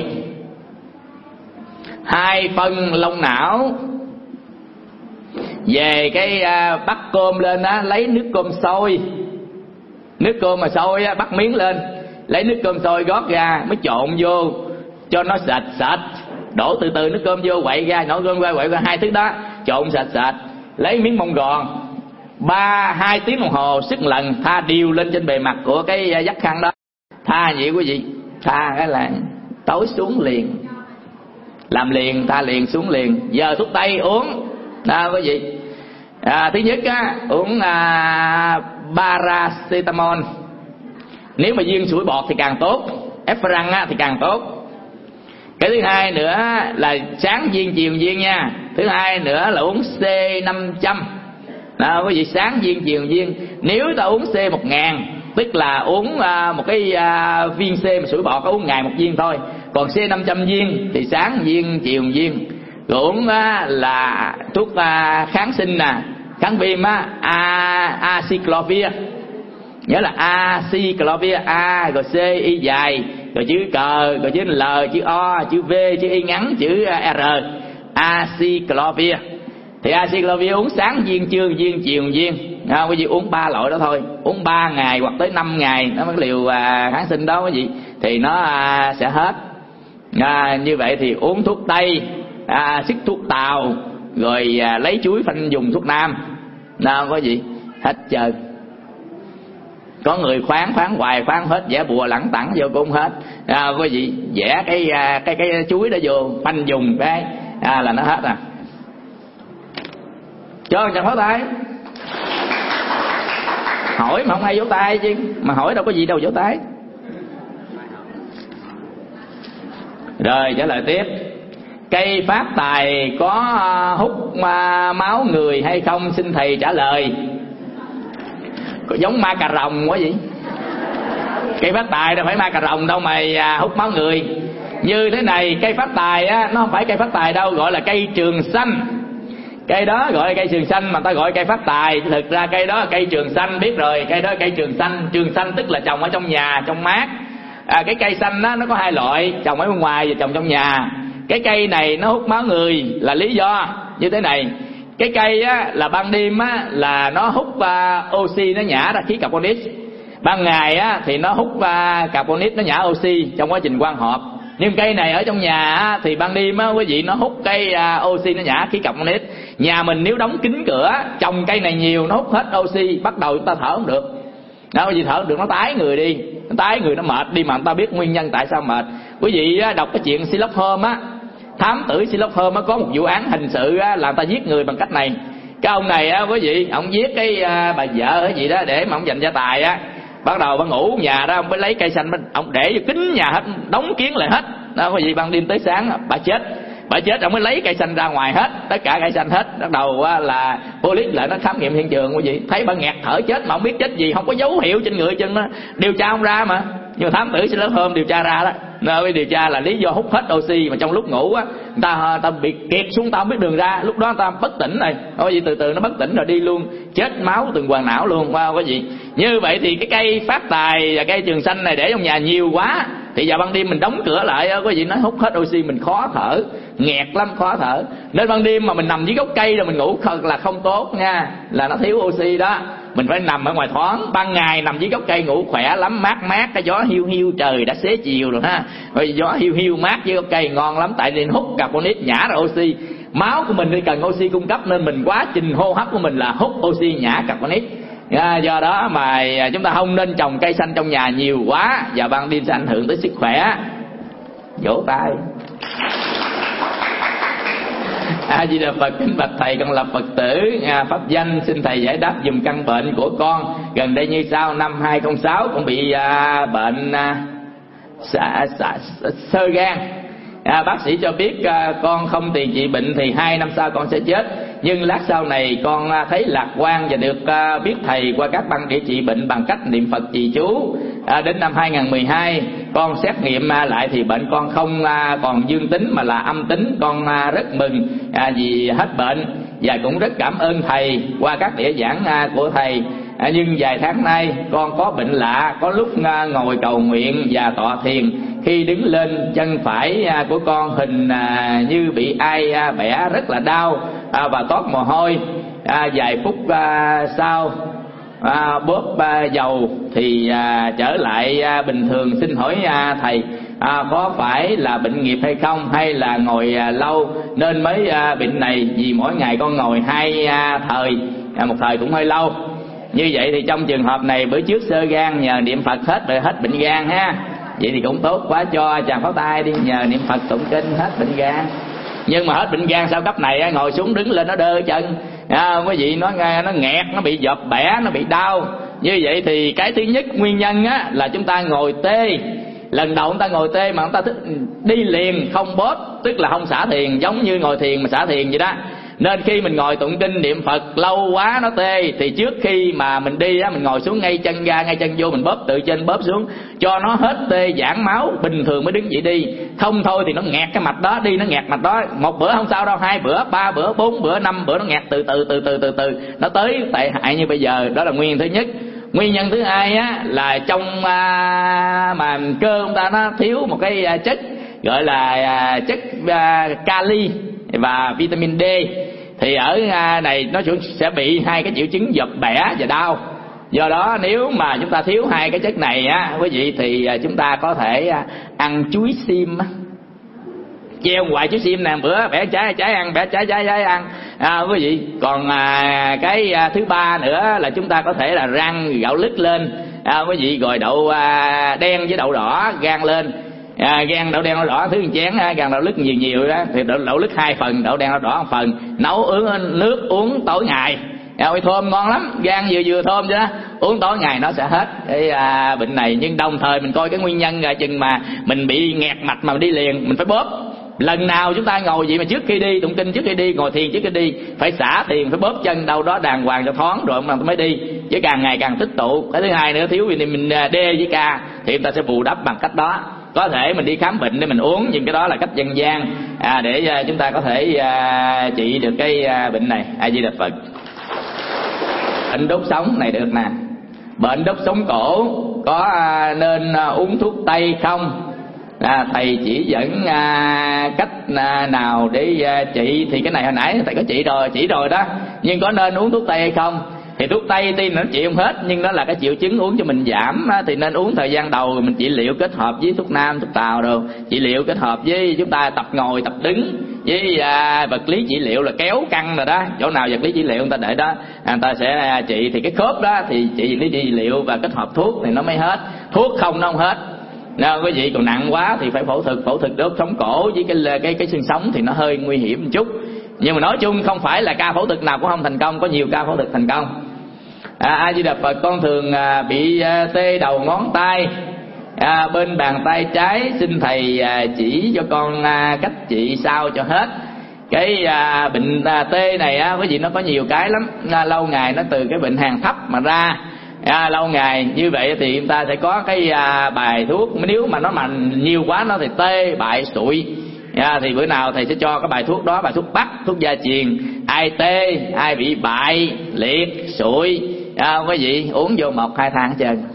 hai phân lông não, về cái à, bắt cơm lên á, lấy nước cơm sôi, nước cơm mà sôi á, bắt miếng lên, lấy nước cơm sôi gót ra, mới trộn vô cho nó sệt sệt, đổ từ từ nước cơm vô, quậy ra, nổi cơm ra, quậy ra, hai thứ đó trộn sệt sệt, lấy miếng mông gòn, ba hai tiếng đồng hồ sức lần, tha đều lên trên bề mặt của cái vắt khăn đó, tha vậy quý vị, tha cái là tối xuống liền, làm liền, tha liền, xuống liền. Giờ thuốc tây uống đó quý vị. À, thứ nhất á, uống à, paracetamol, nếu mà viên sủi bọt thì càng tốt, Efferan á thì càng tốt. Cái thứ hai nữa là sáng viên chiều viên nha. Thứ hai nữa là uống C năm trăm, đó quý vị, sáng viên chiều viên. Nếu ta uống C một ngàn, tức là uống à, một cái à, viên C mà sủi bọt có uống ngày một viên thôi. Còn C năm trăm viên thì sáng viên chiều viên. Rồi uống á, là thuốc à, kháng sinh nè, kháng viêm á, a aciclovir, nhớ là aciclovir, A rồi C Y dài, rồi chữ cờ, rồi chữ L, chữ O, chữ V, chữ Y ngắn, chữ R, aciclovir. Thì aciclovir uống sáng viên, trưa viên, chiều viên, à, quý vị uống ba loại đó thôi, uống ba ngày hoặc tới năm ngày nó mới liều à, kháng sinh đó quý vị, thì nó à, sẽ hết. À, như vậy thì uống thuốc tây, à, xích thuốc tàu, rồi à, lấy chuối phanh dùng thuốc nam, nào có gì hết trơn. Có người khoán khoán hoài, khoán hết, vẽ bùa lẳng tẳng vô cũng hết, à, quý vị vẽ cái à, cái cái chuối đó vô phanh dùng cái à, là nó hết à. Cho chẳng pháo tay, hỏi mà không ai vỗ tay chứ, mà hỏi đâu có gì đâu vỗ tay. Rồi trả lời tiếp, cây phát tài có hút máu người hay không, xin thầy trả lời. Có giống ma cà rồng quá vậy. Cây phát tài đâu phải ma cà rồng đâu mà hút máu người. Như thế này, cây phát tài á, nó không phải cây phát tài đâu, gọi là cây trường xanh. Cây đó gọi là cây trường xanh mà ta gọi cây phát tài, thực ra cây đó là cây trường xanh, biết rồi, cây đó là cây trường xanh. Trường xanh tức là trồng ở trong nhà, trong mát. À, cái cây xanh đó nó có hai loại, trồng ở bên ngoài và trồng trong nhà. Cái cây này nó hút máu người là lý do như thế này. Cái cây á, là ban đêm á, là nó hút uh, oxy, nó nhả ra khí carbonic. Ban ngày á, thì nó hút uh, carbonic, nó nhả oxy trong quá trình quang hợp. Nhưng cây này ở trong nhà á, thì ban đêm á, quý vị, nó hút cái uh, oxy, nó nhả khí carbonic. Nhà mình nếu đóng kín cửa, trồng cây này nhiều, nó hút hết oxy, bắt đầu chúng ta thở không được. Đó, quý vị thở không được, nó tái người đi, nó tái người, nó mệt đi, mà người ta biết nguyên nhân tại sao mệt. Quý vị á, đọc cái chuyện Sherlock Holmes á, thám tử Sherlock Holmes á, có một vụ án hình sự á, là người ta giết người bằng cách này. Cái ông này á, quý vị, ông giết cái à, bà vợ hay gì đó để mà ông dành gia tài á. Bắt đầu bà ngủ nhà đó, ông mới lấy cây xanh, ông để vô kính nhà hết, đóng kiến lại hết. Đó quý vị, ban đêm tới sáng bà chết. Bà chết, ông mới lấy cây xanh ra ngoài hết, tất cả cây xanh hết. Bắt đầu á, là police lại nó khám nghiệm hiện trường, quý vị, thấy bà nghẹt thở chết mà không biết chết gì, không có dấu hiệu trên người chân đó, điều tra không ra mà. Nhưng mà thám tử Sherlock Holmes điều tra ra đó. Nơi điều tra là lý do hút hết oxy, mà trong lúc ngủ á, người ta ta bị kiệt xuống, ta không biết đường ra, lúc đó người ta bất tỉnh rồi, có gì từ từ nó bất tỉnh rồi đi luôn, chết máu từng hoàn não luôn, wow, có gì. Như vậy thì cái cây phát tài và cây trường xanh này để trong nhà nhiều quá, thì vào ban đêm mình đóng cửa lại quý vị nói hút hết oxy mình khó thở, nghẹt lắm, khó thở. Nên ban đêm mà mình nằm dưới gốc cây rồi mình ngủ thật là không tốt nha, là nó thiếu oxy đó. Mình phải nằm ở ngoài thoáng, ban ngày nằm dưới gốc cây ngủ khỏe lắm, mát mát, cái gió hiu hiu, trời đã xế chiều rồi ha, rồi gió hiu hiu mát dưới gốc cây ngon lắm. Tại vì hút carbonic nhả ra oxy, máu của mình thì cần oxy cung cấp, nên mình quá trình hô hấp của mình là hút oxy nhả carbonic. À, do đó mà chúng ta không nên trồng cây xanh trong nhà nhiều quá, và ban đêm sẽ ảnh hưởng tới sức khỏe. Vỗ tay. A Di Đà Phật. Kính bạch thầy, con là Phật tử à, pháp danh, xin thầy giải đáp dùm căn bệnh của con gần đây như sau. Năm hai không không sáu con bị à, bệnh à, xạ, xạ, xơ gan. À, bác sĩ cho biết à, con không tiền trị bệnh thì hai năm sau con sẽ chết. Nhưng lát sau này con à, thấy lạc quan và được à, biết thầy qua các băng để trị bệnh bằng cách niệm Phật trì chú. À, đến năm hai không một hai con xét nghiệm à, lại thì bệnh con không à, còn dương tính mà là âm tính. Con à, rất mừng à, vì hết bệnh, và cũng rất cảm ơn thầy qua các đĩa giảng à, của thầy. À, nhưng vài tháng nay con có bệnh lạ, có lúc à, ngồi cầu nguyện và tọa thiền, khi đứng lên chân phải à, của con hình à, như bị ai à, bẻ rất là đau à, và toát mồ hôi. À, vài phút à, sau à, bóp à, dầu thì à, trở lại à, bình thường. Xin hỏi à, thầy à, có phải là bệnh nghiệp hay không, hay là ngồi à, lâu nên mới à, bệnh này? Vì mỗi ngày con ngồi hai à, thời à, một thời cũng hơi lâu. Như vậy thì trong trường hợp này bữa trước xơ gan nhờ niệm Phật hết rồi, hết bệnh gan ha. Vậy thì cũng tốt quá, cho chàng pháo tay đi, nhờ niệm Phật tụng kinh hết bệnh gan. Nhưng mà hết bệnh gan sau cấp này ngồi xuống đứng lên nó đơ chân à, quý vị, nó nó nghẹt, nó bị dợp bẻ, nó bị đau. Như vậy thì cái thứ nhất nguyên nhân á, là chúng ta ngồi tê. Lần đầu chúng ta ngồi tê mà chúng ta đi liền không bóp, tức là không xả thiền, giống như ngồi thiền mà xả thiền vậy đó. Nên khi mình ngồi tụng kinh niệm Phật lâu quá nó tê, thì trước khi mà mình đi á, mình ngồi xuống ngay chân ga, ngay chân vô, mình bóp từ trên bóp xuống cho nó hết tê, giãn máu, bình thường mới đứng dậy đi. Không thôi thì nó nghẹt cái mạch đó, đi nó nghẹt mạch đó. Một bữa không sao đâu, hai bữa, ba bữa, bốn bữa, năm bữa nó nghẹt từ từ từ từ từ từ nó tới tệ hại như bây giờ. Đó là nguyên nhân thứ nhất. Nguyên nhân thứ hai á, là trong à, mà cơ chúng ta nó thiếu một cái à, chất gọi là à, chất à, kali và vitamin D. Thì ở à, này nó sẽ bị hai cái triệu chứng dập bẻ và đau. Do đó nếu mà chúng ta thiếu hai cái chất này á quý vị, thì à, chúng ta có thể à, ăn chuối xiêm á, treo hoài chuối xiêm nè, bữa bẻ trái trái ăn, bẻ trái trái trái ăn à, quý vị. Còn à, cái à, thứ ba nữa là chúng ta có thể là rang gạo lứt lên à, quý vị, rồi đậu à, đen với đậu đỏ rang lên. À, gan đậu đen đậu đỏ thứ một chén, gan đậu lứt nhiều nhiều đó thì đậu, đậu lứt hai phần, đậu đen đậu đỏ một phần, nấu uống nước uống tối ngày. À, thơm ngon lắm, gan vừa vừa thơm chứ đó, uống tối ngày nó sẽ hết cái à, bệnh này. Nhưng đồng thời mình coi cái nguyên nhân là chừng mà mình bị nghẹt mạch mà đi liền, mình phải bóp. Lần nào chúng ta ngồi vậy mà trước khi đi tụng kinh, trước khi đi ngồi thiền, trước khi đi phải xả thiền, phải bóp chân đâu đó đàng hoàng cho thoáng rồi mà mới đi, chứ càng ngày càng tích tụ. Cái thứ hai nữa, thiếu vitamin D với K thì chúng ta sẽ bù đắp bằng cách đó. Có thể mình đi khám bệnh để mình uống, nhưng cái đó là cách dân gian à, để chúng ta có thể à, trị được cái à, bệnh này. A Di Đà Phật. Bệnh đốt sống này được nè. Bệnh đốt sống cổ có à, nên à, uống thuốc tây không? À, thầy chỉ dẫn à, cách à, nào để à, trị? Thì cái này hồi nãy thầy có chỉ rồi, chỉ rồi đó. Nhưng có nên uống thuốc tây hay không? Thì thuốc tây tuy nó trị không hết, nhưng nó là cái triệu chứng uống cho mình giảm á, thì nên uống thời gian đầu rồi mình trị liệu kết hợp với thuốc nam, thuốc tàu rồi trị liệu kết hợp với chúng ta tập ngồi, tập đứng với à, vật lý trị liệu là kéo căng rồi đó. Chỗ nào vật lý trị liệu người ta để đó, người ta sẽ à, trị. Thì cái khớp đó thì trị lý trị liệu và kết hợp thuốc thì nó mới hết. Thuốc không nó không hết. Nếu quý vị còn nặng quá thì phải phẫu thuật, phẫu thuật đốt sống cổ với cái cái cái xương sống thì nó hơi nguy hiểm một chút. Nhưng mà nói chung không phải là ca phẫu thuật nào cũng không thành công, có nhiều ca phẫu thuật thành công. À, A Di Đà Phật. Con thường à, bị à, tê đầu ngón tay à, bên bàn tay trái, xin thầy à, chỉ cho con à, cách trị sao cho hết. Cái à, bệnh à, tê này á quý vị, nó có nhiều cái lắm. À, lâu ngày nó từ cái bệnh hàn thấp mà ra. À, lâu ngày như vậy thì chúng ta sẽ có cái à, bài thuốc. Nếu mà nó mà nhiều quá nó thì tê bại sụi à, thì bữa nào thầy sẽ cho cái bài thuốc đó, bài thuốc bắc, thuốc gia truyền. Ai tê, ai bị bại liệt sụi à, quý vị uống vô một hai tháng hết trơn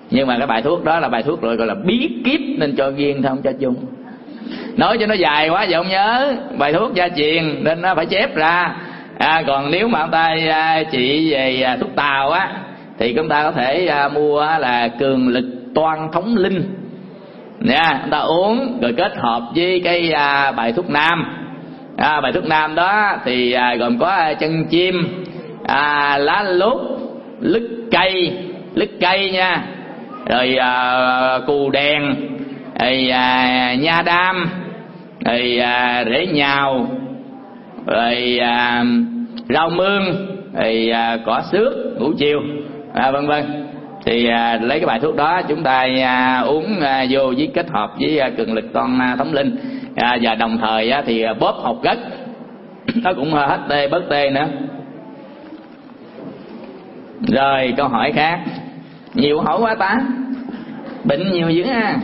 Nhưng mà cái bài thuốc đó là bài thuốc rồi gọi là bí kíp, nên cho riêng thôi, không cho chung. Nói cho nó dài quá giờ không nhớ. Bài thuốc gia truyền nên nó phải chép ra. À, còn nếu mà ông ta à, trị về à, thuốc tàu á thì chúng ta có thể à, mua là cường lực toan thống linh nha, chúng ta uống rồi kết hợp với cái à, bài thuốc nam. À, bài thuốc nam đó thì à, gồm có à, chân chim, à, lá lút, lứt cây, lứt cây nha, rồi à, cù đèn, rồi à, nha đam, rồi à, rễ nhào, rồi à, rau mương, rồi à, cỏ xước, ngũ chiều, à, vân vân. Thì à, lấy cái bài thuốc đó chúng ta à, uống à, vô với kết hợp với à, cường lực toan à, thống linh, à, và đồng thời á, thì à, bóp hột gất nó cũng hết tê bớt tê nữa. Rồi câu hỏi khác, nhiều hỏi quá ta, bệnh nhiều dữ ha.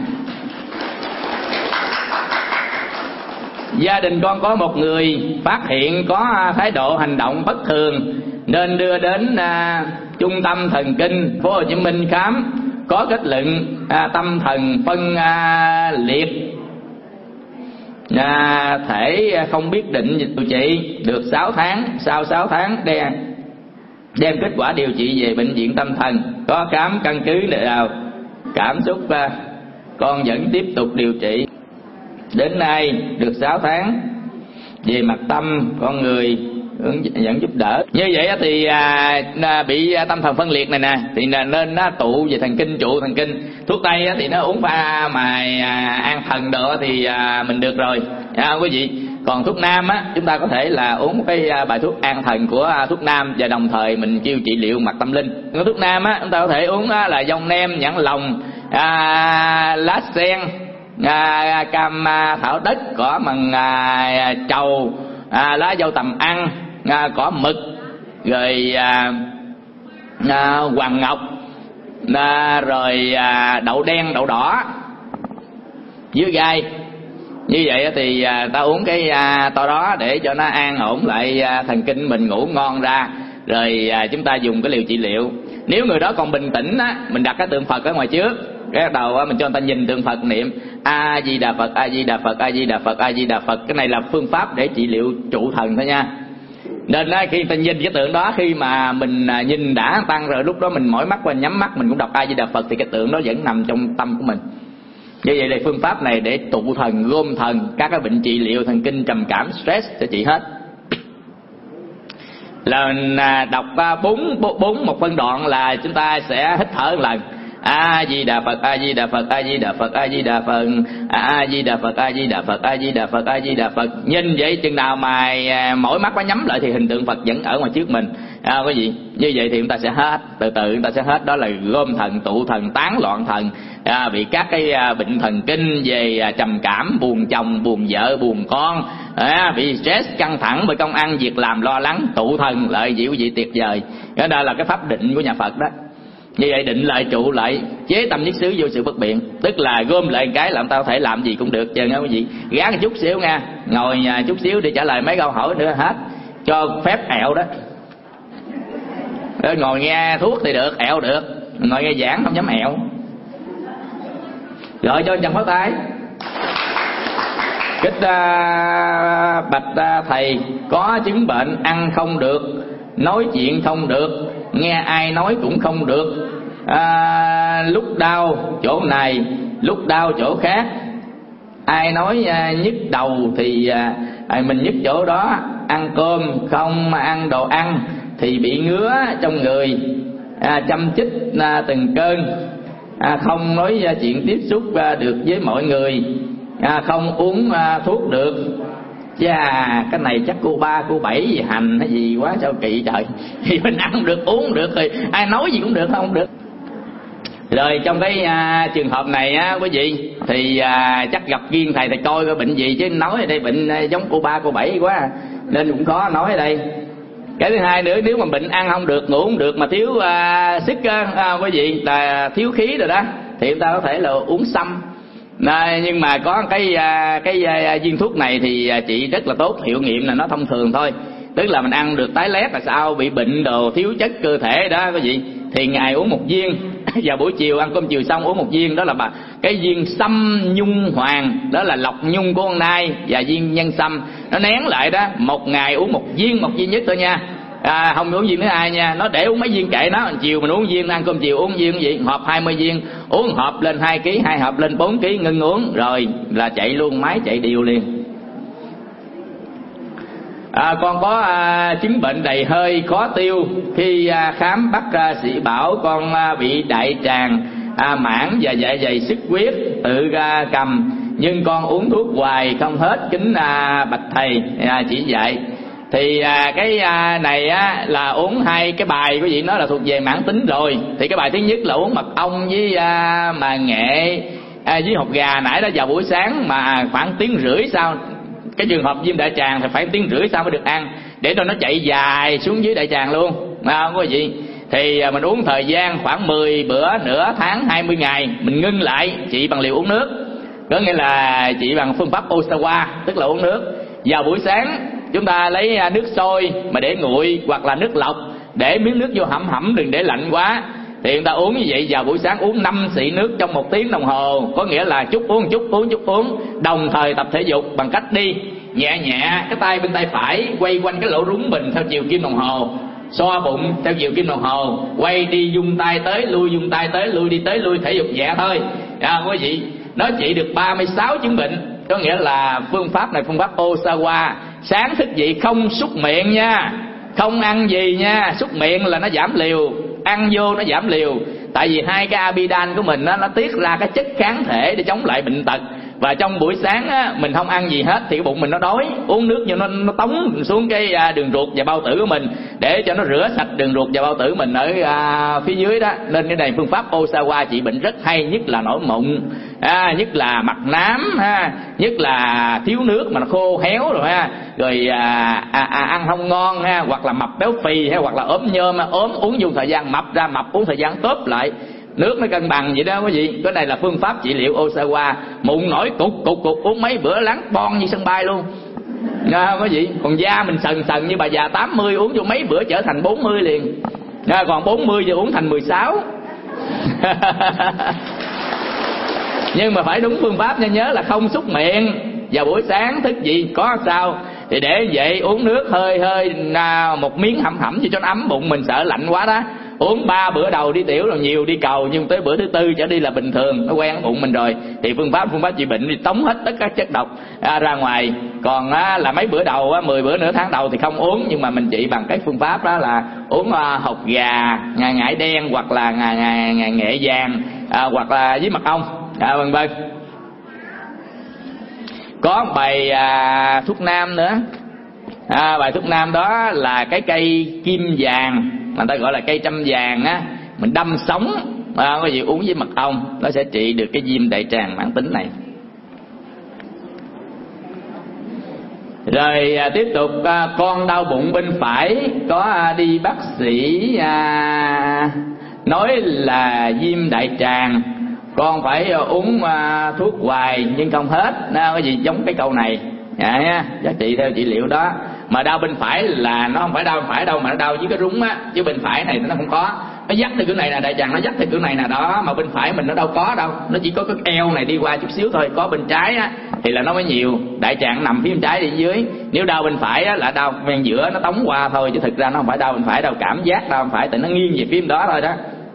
Gia đình con có một người phát hiện có thái độ hành động bất thường nên đưa đến à, trung tâm thần kinh thành phố Hồ Chí Minh khám, có kết luận à, tâm thần phân à, liệt, à, thể không biết định điều trị được sáu tháng. Sau sáu tháng đem đem kết quả điều trị về bệnh viện tâm thần, có khám căn cứ để nào cảm xúc à, con vẫn tiếp tục điều trị. Đến nay được sáu tháng, về mặt tâm con người hướng dẫn giúp đỡ. Như vậy thì à, bị tâm thần phân liệt này nè thì nên nó tụ về thần kinh, trụ thần kinh. Thuốc tây thì nó uống pha mà à, an thần độ thì à, mình được rồi à, quý vị. Còn thuốc nam á, chúng ta có thể là uống cái bài thuốc an thần của thuốc nam và đồng thời mình kêu trị liệu mặt tâm linh. Cái thuốc nam á, chúng ta có thể uống á, là dông nem, nhãn lồng, à, lá sen, à, cam à, thảo đất, cỏ mần à, trầu, à, lá dâu tầm ăn, à, cỏ mực, rồi à, à, hoàng ngọc, à, rồi à, đậu đen, đậu đỏ dưới gai. Như vậy thì à, ta uống cái à, to đó để cho nó an ổn lại à, thần kinh mình, ngủ ngon ra. Rồi à, chúng ta dùng cái liều trị liệu. Nếu người đó còn bình tĩnh á, mình đặt cái tượng Phật ở ngoài trước, cái đầu mình cho người ta nhìn tượng Phật niệm A Di Đà Phật, A Di Đà Phật, A Di Đà Phật, A Di Đà Phật. Cái này là phương pháp để trị liệu trụ thần thôi nha. Nên á, khi người ta nhìn cái tượng đó, khi mà mình nhìn đã tăng rồi, lúc đó mình mỏi mắt qua nhắm mắt mình cũng đọc A Di Đà Phật thì cái tượng đó vẫn nằm trong tâm của mình. Như vậy là phương pháp này để tụ thần, gom thần, các cái bệnh trị liệu thần kinh, trầm cảm, stress sẽ trị hết. Là đọc bốn bốn một phân đoạn là chúng ta sẽ hít thở một lần. A Di Đà Phật, A Di Đà Phật, A Di Đà Phật, A Di Đà Phật, A Di Đà Phật, A Di Đà Phật, A Di Đà Phật, A Di Đà Phật. Nhìn vậy chừng nào mà mỗi mắt có nhắm lại thì hình tượng Phật vẫn ở ngoài trước mình. À, quý vị, như vậy thì chúng ta sẽ hết, từ từ chúng ta sẽ hết. Đó là gom thần, tụ thần, tán loạn thần, à, bị các cái bệnh thần kinh về trầm cảm, buồn chồng, buồn vợ, buồn con, à, bị stress, căng thẳng bởi công ăn việc làm, lo lắng, tụ thần lại dịu vị tuyệt vời. Đó là cái pháp định của nhà Phật đó. Như vậy định lại, trụ lại, chế tâm nhất xứ vô sự bất biện, tức là gom lại cái là chúng ta có thể làm gì cũng được trơn á quý vị. Gán chút xíu nha, ngồi nhà chút xíu để trả lời mấy câu hỏi nữa hết, cho phép ẹo đó. Đó, ngồi nghe thuốc thì được, ẹo được, ngồi nghe giảng không dám ẹo. Rồi cho chồng pháo tay. Kích uh, bạch uh, thầy, có chứng bệnh ăn không được, nói chuyện không được, nghe ai nói cũng không được, à, lúc đau chỗ này, lúc đau chỗ khác, ai nói à, nhức đầu thì à, mình nhức chỗ đó, ăn cơm không ăn đồ ăn thì bị ngứa trong người, à, chăm chích à, từng cơn, à, không nói à, chuyện tiếp xúc à, được với mọi người, à, không uống à, thuốc được. Chà, cái này chắc cô ba, cô bảy gì hành hay gì quá sao kỳ trời. Thì mình ăn được, uống được thì ai nói gì cũng được, không được. Rồi trong cái à, trường hợp này á quý vị, thì à, chắc gặp riêng thầy, thầy coi cái bệnh gì chứ nói ở đây bệnh à, giống cô ba, cô bảy quá, nên cũng khó nói ở đây. Cái thứ hai nữa, nếu mà bệnh ăn không được, ngủ không được mà thiếu à, sức á, à, quý vị, là thiếu khí rồi đó, thì chúng ta có thể là uống sâm. À, nhưng mà có cái cái, cái viên thuốc này thì chị rất là tốt, hiệu nghiệm là nó thông thường thôi, tức là mình ăn được tái lét là sao, bị bệnh đồ thiếu chất cơ thể đó quý vị, thì ngày uống một viên. Vào buổi chiều ăn cơm chiều xong uống một viên, đó là bà cái viên sâm nhung hoàng, đó là lọc nhung của con nai và viên nhân sâm nó nén lại đó. Một ngày uống một viên, một viên nhất thôi nha, à, không uống viên thứ hai nha. Nó để uống mấy viên kệ nó, chiều mình uống viên, ăn cơm chiều uống viên gì, hộp hai mươi viên, uống hộp lên hai ký, hai hộp lên bốn ký, ngưng uống rồi là chạy luôn, máy chạy điều liền. À, con có à, chứng bệnh đầy hơi khó tiêu. Khi à, khám bác à, sĩ bảo con à, bị đại tràng à, mãn và dạ dày xuất huyết tự à, cầm, nhưng con uống thuốc hoài không hết, kính à, bạch thầy à, chỉ dạy. Thì à, cái à, này á, là uống hai cái bài quý vị nói là thuộc về mãn tính rồi. Thì cái bài thứ nhất là uống mật ong với à, mà nghệ à, với hột gà nãy đó vào buổi sáng, mà khoảng tiếng rưỡi sau. Cái trường hợp viêm đại tràng thì phải tiếng rưỡi sau mới được ăn, để cho nó chạy dài xuống dưới đại tràng luôn, à, không có gì. Thì mình uống thời gian khoảng mười bữa, nửa tháng, hai mươi ngày, mình ngưng lại trị bằng liều uống nước. Có nghĩa là trị bằng phương pháp Osawa, tức là uống nước. Vào buổi sáng chúng ta lấy nước sôi mà để nguội, hoặc là nước lọc, để miếng nước vô hẩm hẩm, đừng để lạnh quá. Thì người ta uống như vậy, vào buổi sáng uống năm xị nước trong một tiếng đồng hồ. Có nghĩa là chút uống chút uống chút uống, đồng thời tập thể dục bằng cách đi nhẹ nhẹ cái tay bên tay phải quay quanh cái lỗ rúng mình theo chiều kim đồng hồ, xoa bụng theo chiều kim đồng hồ, quay đi dung tay tới lui, dung tay tới lui, đi tới lui, thể dục nhẹ thôi. À, quý vị, nó trị được ba mươi sáu chứng bệnh. Có nghĩa là phương pháp này phương pháp Osawa. Sáng thức dậy không xúc miệng nha, không ăn gì nha, xúc miệng là nó giảm liều, ăn vô nó giảm liều. Tại vì hai cái amidan của mình đó, nó tiết ra cái chất kháng thể để chống lại bệnh tật. Và trong buổi sáng á, mình không ăn gì hết thì cái bụng mình nó đói, uống nước vô nó, nó tống xuống cái à, đường ruột và bao tử của mình, để cho nó rửa sạch đường ruột và bao tử mình ở à, phía dưới đó. Nên cái này phương pháp Osawa trị bệnh rất hay, nhất là nổi mụn, à, nhất là mặt nám ha, nhất là thiếu nước mà nó khô héo rồi ha, rồi à, à, à, ăn không ngon ha, hoặc là mập béo phì hay hoặc là ốm nhôm, ốm uống vô thời gian mập ra, mập uống thời gian tốp lại, nước nó cân bằng vậy đó quý vị. Cái này là phương pháp trị liệu Osawa. Mụn nổi cục cục cục uống mấy bữa láng bon như sân bay luôn, à, quý vị. Còn da mình sần sần như bà già tám mươi, uống vô mấy bữa trở thành bốn mươi liền, à, còn bốn mươi giờ uống thành mười sáu. Nhưng mà phải đúng phương pháp nha, nhớ là không xúc miệng. Vào buổi sáng thức dậy có sao thì để vậy, uống nước hơi hơi à, một miếng hẩm hẩm cho nó ấm bụng mình, sợ lạnh quá đó. Uống ba bữa đầu đi tiểu rồi nhiều đi cầu, nhưng tới bữa thứ tư trở đi là bình thường, nó quen bụng mình rồi. Thì phương pháp phương pháp trị bệnh thì tống hết tất cả chất độc à, ra ngoài. Còn á, là mấy bữa đầu á, mười bữa nửa tháng đầu thì không uống, nhưng mà mình trị bằng cái phương pháp đó là uống à, hột gà, ngà ngải đen, hoặc là ngà, ngà, ngà nghệ vàng, à, hoặc là với mật ong, à, vân vân. Có bài à, thuốc nam nữa, à, bài thuốc nam đó là cái cây kim vàng, người ta gọi là cây trăm vàng á, mình đâm sống, à, có gì uống với mật ong, nó sẽ trị được cái viêm đại tràng mãn tính này. Rồi à, tiếp tục à, con đau bụng bên phải, có à, đi bác sĩ à, nói là viêm đại tràng, con phải uh, uống uh, thuốc hoài nhưng không hết, nó cái gì giống cái câu này, dạ, giá trị theo trị liệu đó. Mà đau bên phải là nó không phải đau bên phải đâu, mà nó đau với cái rúng á, chứ bên phải này nó không có. Nó dắt theo kiểu này là đại tràng, nó dắt theo kiểu này là đó, mà bên phải mình nó đâu có đâu, nó chỉ có cái eo này đi qua chút xíu thôi. Có bên trái á thì là nó mới nhiều, đại tràng nằm phía bên trái đi dưới. Nếu đau bên phải á là đau ven giữa nó tống qua thôi, chứ thực ra nó không phải đau bên phải đâu, cảm giác đau bên phải tại nó nghiêng về phía bên đó thôi đó.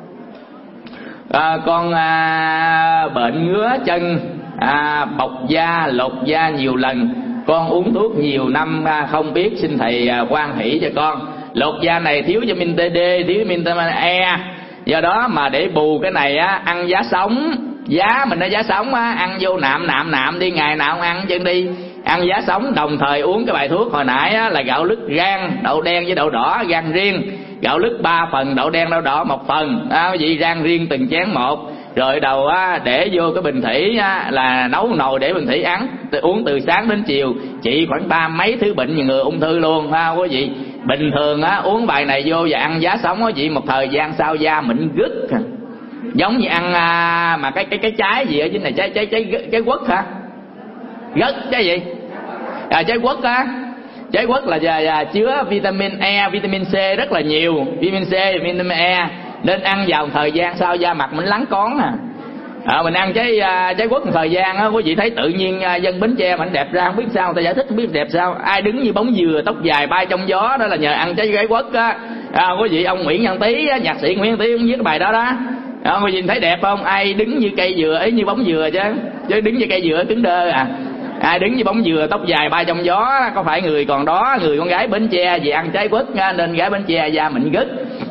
À, con à, bệnh ngứa chân, à, bọc da, lột da nhiều lần, con uống thuốc nhiều năm à, không biết, xin thầy à, quan hỷ cho con. Lột da này thiếu vitamin tê đê, thiếu vitamin E, do đó mà để bù cái này á, ăn giá sống, giá mình nó giá sống á, ăn vô nạm nạm nạm đi, ngày nào không ăn chân đi, ăn giá sống, đồng thời uống cái bài thuốc hồi nãy á, là gạo lứt rang, đậu đen với đậu đỏ rang riêng, gạo lứt ba phần, đậu đen đậu đỏ một phần, à, cái gì rang riêng từng chén một. Rồi đầu á, để vô cái bình thủy á, là nấu nồi để bình thủy ăn, uống từ sáng đến chiều, trị khoảng ba mấy thứ bệnh như người ung thư luôn, ha quý vị. Bình thường á, uống bài này vô và ăn giá sống á chị, một thời gian sau da mịn gứt, giống như ăn à, mà cái cái cái trái gì ở trên này, trái trái trái trái quất hả? Gất trái gì? À, trái quất á. Trái quất là, là, là chứa vitamin E, vitamin C rất là nhiều, vitamin C, vitamin E, nên ăn vào một thời gian sau da mặt mình lắng cón à. À, mình ăn trái trái quất một thời gian á, quý vị thấy tự nhiên dân Bến Tre mình đẹp ra, không biết sao người ta giải thích, không biết đẹp sao. Ai đứng như bóng dừa, tóc dài bay trong gió, đó là nhờ ăn trái trái quất á. À, quý vị ông Nguyễn Văn Tý, nhạc sĩ Nguyễn Văn Tý cũng viết cái bài đó đó. À, quý vị thấy đẹp không? Ai đứng như cây dừa ấy, như bóng dừa chứ, chứ đứng như cây dừa cứng đơ à. Ai đứng như bóng dừa, tóc dài bay trong gió, có phải người còn đó, người con gái Bến Tre vì ăn trái quất nên gái Bến Tre da mịn gứt.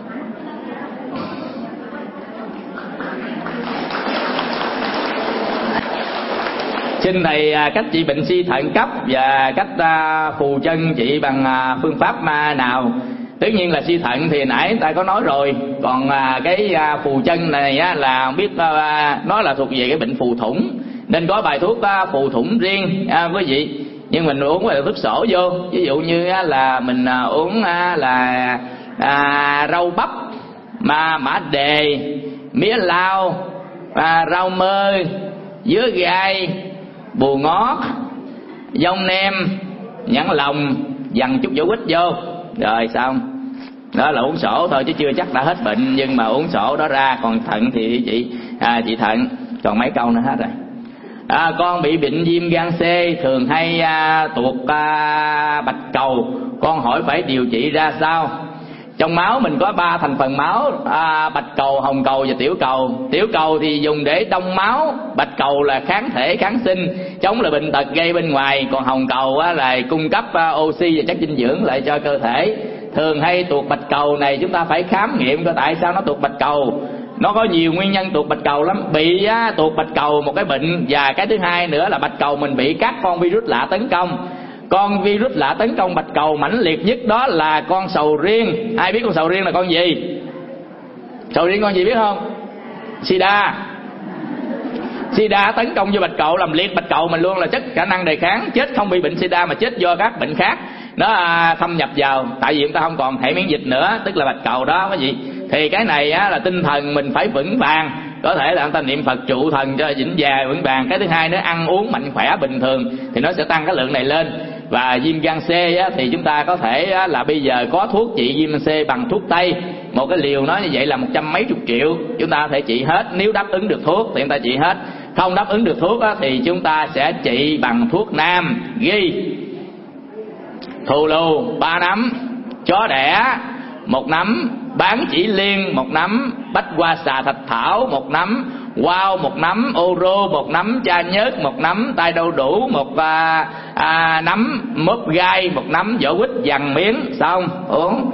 Xin thầy cách trị bệnh suy thận cấp và cách phù chân trị bằng phương pháp nào? Tất nhiên là suy thận thì nãy ta có nói rồi, còn cái phù chân này là không biết nó là thuộc về cái bệnh phù thủng, nên có bài thuốc phù thủng riêng quý vị. Nhưng mình uống bài thuốc sổ vô, ví dụ như là mình uống là à, rau bắp, mà mã đề, mía lau, à, rau mơ, dứa gai, bù ngót, dông nem, nhãn lòng, dằn chút vỏ quýt vô, rồi xong. Đó là uống sổ thôi chứ chưa chắc đã hết bệnh, nhưng mà uống sổ đó ra. Còn thận thì chị à, chị thận còn mấy câu nữa hết rồi. À, con bị bệnh viêm gan C, thường hay à, tuột à, bạch cầu, con hỏi phải điều trị ra sao? Trong máu mình có ba thành phần máu, à, bạch cầu, hồng cầu và tiểu cầu. Tiểu cầu thì dùng để đông máu, bạch cầu là kháng thể kháng sinh, chống lại bệnh tật gây bên ngoài, còn hồng cầu á, là cung cấp à, oxy và chất dinh dưỡng lại cho cơ thể. Thường hay tuột bạch cầu này chúng ta phải khám nghiệm coi tại sao nó tuột bạch cầu. Nó có nhiều nguyên nhân tuột bạch cầu lắm. Bị á, tuột bạch cầu một cái bệnh, và cái thứ hai nữa là bạch cầu mình bị các con virus lạ tấn công. Con virus lạ tấn công bạch cầu mãnh liệt nhất đó là con sầu riêng. Ai biết con sầu riêng là con gì? Sầu riêng con gì biết không? Sida. Sida tấn công vô bạch cầu làm liệt bạch cầu mình luôn, là chất khả năng đề kháng, chết không bị bệnh sida mà chết do các bệnh khác nó à, thâm nhập vào, tại vì chúng ta không còn hệ miễn dịch nữa, tức là bạch cầu đó quý vị. Thì cái này á, là tinh thần mình phải vững vàng, có thể là người ta niệm Phật trụ thần cho vững dài vững vàng. Cái thứ hai nữa, ăn uống mạnh khỏe bình thường thì nó sẽ tăng cái lượng này lên. Và viêm gan C á, thì chúng ta có thể á, là bây giờ có thuốc trị viêm gan C bằng thuốc tây, một cái liều nó như vậy là một trăm mấy chục triệu, chúng ta có thể trị hết. Nếu đáp ứng được thuốc thì chúng ta trị hết, không đáp ứng được thuốc á, thì chúng ta sẽ trị bằng thuốc nam. Ghi: thù lù ba nắm, chó đẻ một nắm, bán chỉ liên một nắm, bách hoa xà thạch thảo một nắm, wow một nắm, ô rô một nắm, cha nhớt một nắm, tai đau đủ một à, à, nắm, mớp gai một nắm, vỏ quýt dằn miếng. Xong uống.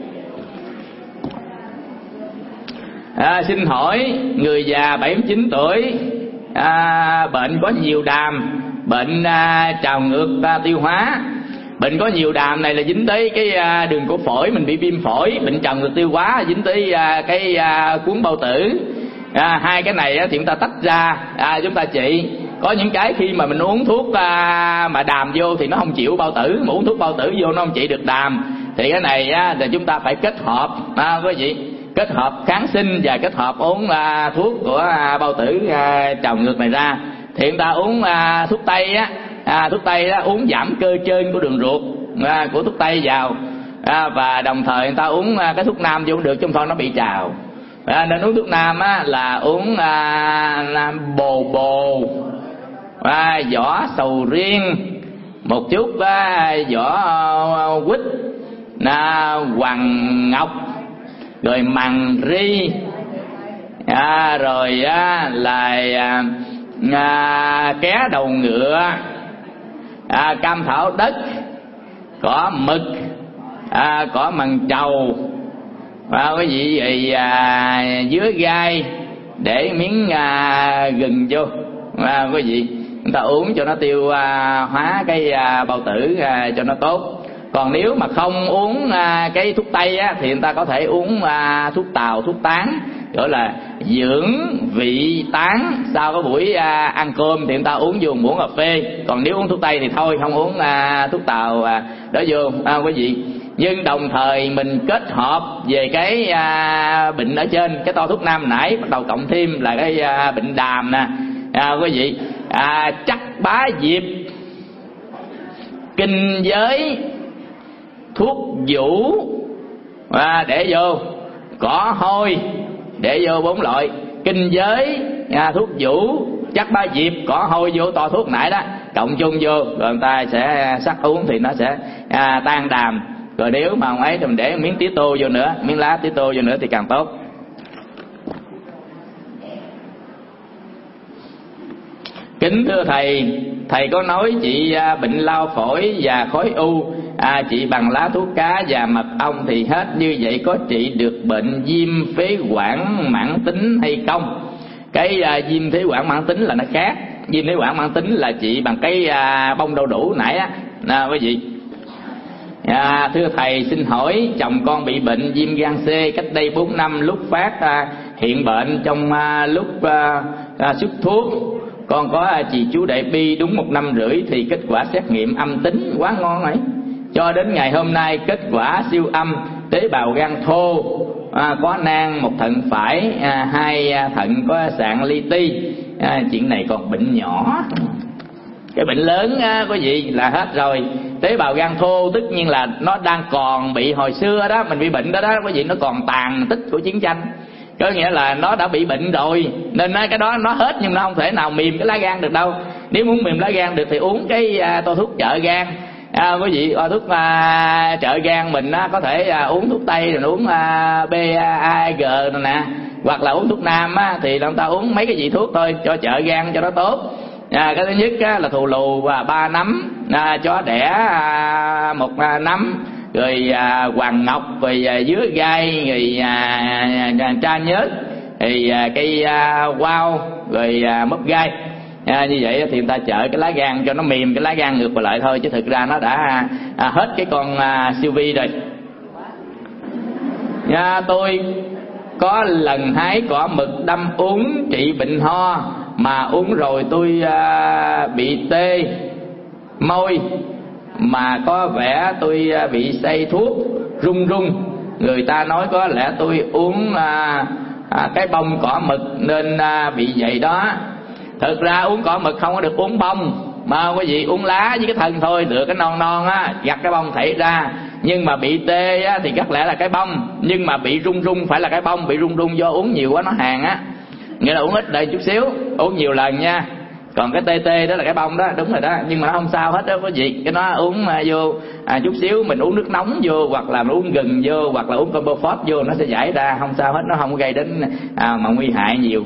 À, xin hỏi người già bảy mươi chín tuổi à, bệnh có nhiều đàm, bệnh à, trào ngược à, tiêu hóa. Bệnh có nhiều đàm này là dính tới cái à, đường của phổi, mình bị viêm phổi. Bệnh trào ngược tiêu hóa dính tới à, cái à, cuốn bao tử. À, hai cái này á, thì chúng ta tách ra à, chúng ta trị. Có những cái khi mà mình uống thuốc à, mà đàm vô thì nó không chịu bao tử, mà uống thuốc bao tử vô nó không trị được đàm. Thì cái này á, thì chúng ta phải kết hợp à, quý vị, kết hợp kháng sinh và kết hợp uống à, thuốc của à, bao tử à, trào ngược này ra. Thì chúng ta uống à, thuốc tây á, à, thuốc tây á, uống giảm cơ trơn của đường ruột à, của thuốc tây vào à, và đồng thời người ta uống à, cái thuốc nam vô cũng được, chứ không thôi nó bị trào. À, nên uống thuốc nam á, là uống à, bồ bồ, à, vỏ sầu riêng, một chút à, vỏ à, quýt, à, hoàng ngọc, rồi mằng ri, à, rồi á, là à, à, ké đầu ngựa, à, cam thảo đất, cỏ mực, à, cỏ mằng trầu, à, cái gì vậy à, dứa gai, để miếng à, gừng vô, à, cái gì người ta uống cho nó tiêu à, hóa cái à, bao tử à, cho nó tốt. Còn nếu mà không uống à, cái thuốc tây á, thì người ta có thể uống à, thuốc tàu, thuốc tán, gọi là dưỡng vị tán. Sau cái buổi à, ăn cơm thì người ta uống vô muỗng cà phê. Còn nếu uống thuốc tây thì thôi, không uống à, thuốc tàu à, đó vô à, quý vị. Nhưng đồng thời mình kết hợp về cái à, bệnh ở trên, cái to thuốc nam nãy, bắt đầu cộng thêm là cái à, bệnh đàm nè, à, quý vị, à, chắc bá diệp, kinh giới, thuốc vũ, à, để vô, cỏ hôi, để vô bốn loại kinh giới, à, thuốc vũ, chắc ba diệp, cỏ hôi vô to thuốc nãy đó, cộng chung vô rồi người ta sẽ sắc uống thì nó sẽ à, tan đàm. Rồi nếu mà ông ấy thì mình để miếng tía tô vô nữa, miếng lá tía tô vô nữa thì càng tốt. Kính thưa thầy, thầy có nói chị bệnh lao phổi và khối u à, chị bằng lá thuốc cá và mật ong thì hết, như vậy có trị được bệnh viêm phế quản mãn tính hay không? Cái à, viêm phế quản mãn tính là nó khác. Viêm phế quản mãn tính là trị bằng cái à, bông đau đủ nãy á, à, quý vị. À, thưa thầy, xin hỏi chồng con bị bệnh viêm gan C cách đây bốn năm, lúc phát à, hiện bệnh trong à, lúc à, à, xuất thuốc. Con có à, chị chú đại bi đúng một năm rưỡi thì kết quả xét nghiệm âm tính, quá ngon ấy. Cho đến ngày hôm nay kết quả siêu âm tế bào gan thô, à, có nang một thận phải, à, hai à, thận có sạn li ti. À, chuyện này còn bệnh nhỏ, cái bệnh lớn á, quý vị là hết rồi. Tế bào gan thô tất nhiên là nó đang còn bị hồi xưa đó, mình bị bệnh đó đó quý vị, nó còn tàn tích của chiến tranh, có nghĩa là nó đã bị bệnh rồi, nên cái đó nó hết nhưng nó không thể nào mềm cái lá gan được đâu. Nếu muốn mềm lá gan được thì uống cái à, tô thuốc trợ gan. À, quý vị à, thuốc à, trợ gan mình á, có thể à, uống thuốc tây rồi uống à, bê a giê rồi nè, hoặc là uống thuốc nam á, thì chúng ta uống mấy cái vị thuốc thôi cho trợ gan cho nó tốt. À, cái thứ nhất á, là thù lù và ba nấm, à, chó đẻ à, một à, nấm, rồi à, hoàng ngọc, rồi à, dứa gai, rồi à, à, tra nhớt, thì à, cây à, wow, rồi à, mấp gai. À, như vậy thì người ta chở cái lá gan cho nó mềm cái lá gan ngược lại thôi, chứ thực ra nó đã à, hết cái con à, siêu vi rồi. À, tôi có lần hái cỏ mực đâm uống trị bệnh ho, mà uống rồi tôi à, bị tê môi, mà có vẻ tôi à, bị say thuốc run run. Người ta nói có lẽ tôi uống à, à, cái bông cỏ mực nên à, bị vậy đó. Thực ra uống cỏ mực không có được uống bông, mà quý vị uống lá với cái thân thôi, được cái non non á, gặt cái bông thảy ra. Nhưng mà bị tê á, thì chắc lẽ là cái bông, nhưng mà bị run run phải là cái bông, bị run run do uống nhiều quá nó hàn á. Nghĩa là uống ít đợi chút xíu, uống nhiều lần nha. Còn cái tê tê đó là cái bông đó, đúng rồi đó, nhưng mà nó không sao hết đó quý vị. Cái nó uống mà vô à, chút xíu mình uống nước nóng vô, hoặc là mình uống gừng vô, hoặc là uống combo phốt vô, nó sẽ giải ra, không sao hết, nó không gây đến à, mà nguy hại nhiều.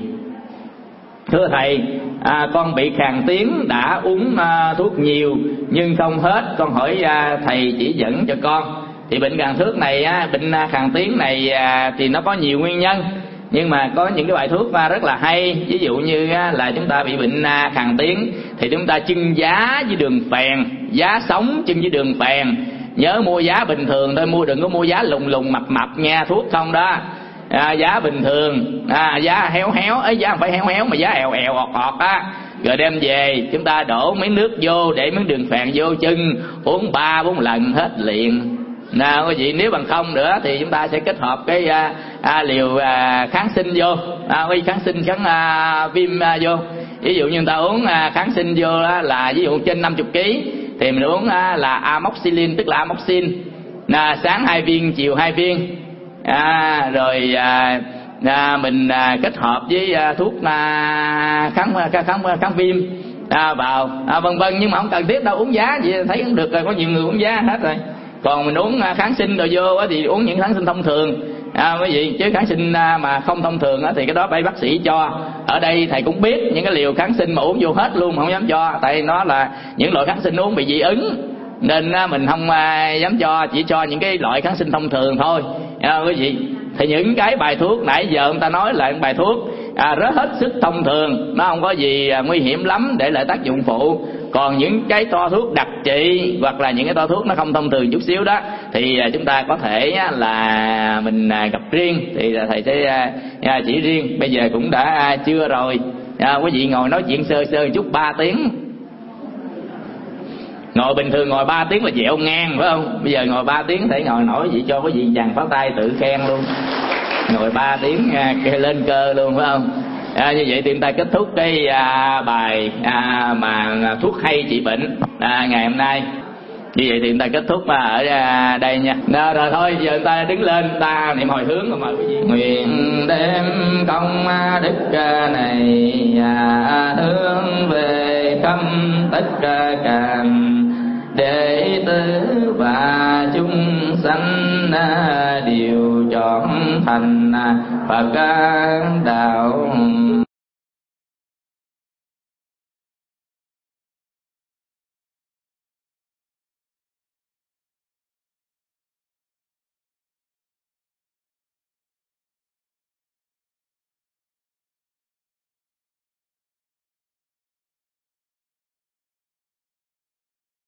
Thưa thầy, à, con bị khàn tiếng, đã uống à, thuốc nhiều nhưng không hết, con hỏi à, thầy chỉ dẫn cho con. Thì bệnh khàn thuốc này, á, bệnh khàn tiếng này à, thì nó có nhiều nguyên nhân, nhưng mà có những cái bài thuốc à, rất là hay. Ví dụ như à, là chúng ta bị bệnh à, khàn tiếng thì chúng ta chưng giá với đường phèn, giá sống chưng với đường phèn. Nhớ mua giá bình thường thôi, mua đừng có mua giá lùng lùng mập mập nha, thuốc không đó. À, giá bình thường, à, giá héo héo ấy, giá không phải héo héo mà giá èo èo ọt ọt á, rồi đem về chúng ta đổ miếng nước vô, để miếng đường phèn vô chân, uống ba bốn lần hết liền. Nào quý vị, nếu bằng không nữa thì chúng ta sẽ kết hợp cái à, à, liều à, kháng sinh vô, à, kháng sinh kháng à, viêm à, vô. Ví dụ như người ta uống à, kháng sinh vô á, là ví dụ trên năm mươi ký thì mình uống á, là amoxicillin, tức là amoxin, à, sáng hai viên chiều hai viên. À, rồi à, à, mình à, kết hợp với à, thuốc à, kháng, kháng, kháng, kháng viêm à, vào à, vân vân. Nhưng mà không cần thiết đâu, uống giá vậy thấy cũng được rồi, có nhiều người uống giá hết rồi. Còn mình uống à, kháng sinh rồi vô á, thì uống những kháng sinh thông thường à, quý vị, chứ kháng sinh à, mà không thông thường á, thì cái đó phải bác sĩ cho. Ở đây thầy cũng biết những cái liều kháng sinh mà uống vô hết luôn mà không dám cho, tại nó là những loại kháng sinh uống bị dị ứng, nên mình không dám cho, chỉ cho những cái loại kháng sinh thông thường thôi à, quý vị. Thì những cái bài thuốc nãy giờ người ta nói là bài thuốc à, rất hết sức thông thường, nó không có gì nguy hiểm lắm để lại tác dụng phụ. Còn những cái toa thuốc đặc trị hoặc là những cái toa thuốc nó không thông thường chút xíu đó thì chúng ta có thể là mình gặp riêng, thì thầy sẽ chỉ riêng. Bây giờ cũng đã trưa rồi à, quý vị ngồi nói chuyện sơ sơ chút ba tiếng. Ngồi bình thường ngồi ba tiếng là dẹo ngang phải không? Bây giờ ngồi ba tiếng thể ngồi nổi vậy, cho quý vị dàn pháo tay tự khen luôn. Ngồi ba tiếng à, lên cơ luôn phải không? À, như vậy thì chúng ta kết thúc cái à, bài à, mà thuốc hay trị bệnh à, ngày hôm nay. Như vậy thì chúng ta kết thúc ở đây nha. Nào, rồi thôi giờ chúng ta đứng lên, ta niệm hồi hướng. Mời quý vị. Nguyện đem công đức này hướng về khắp tất cả đệ tử và chúng sanh đều chọn thành Phật đạo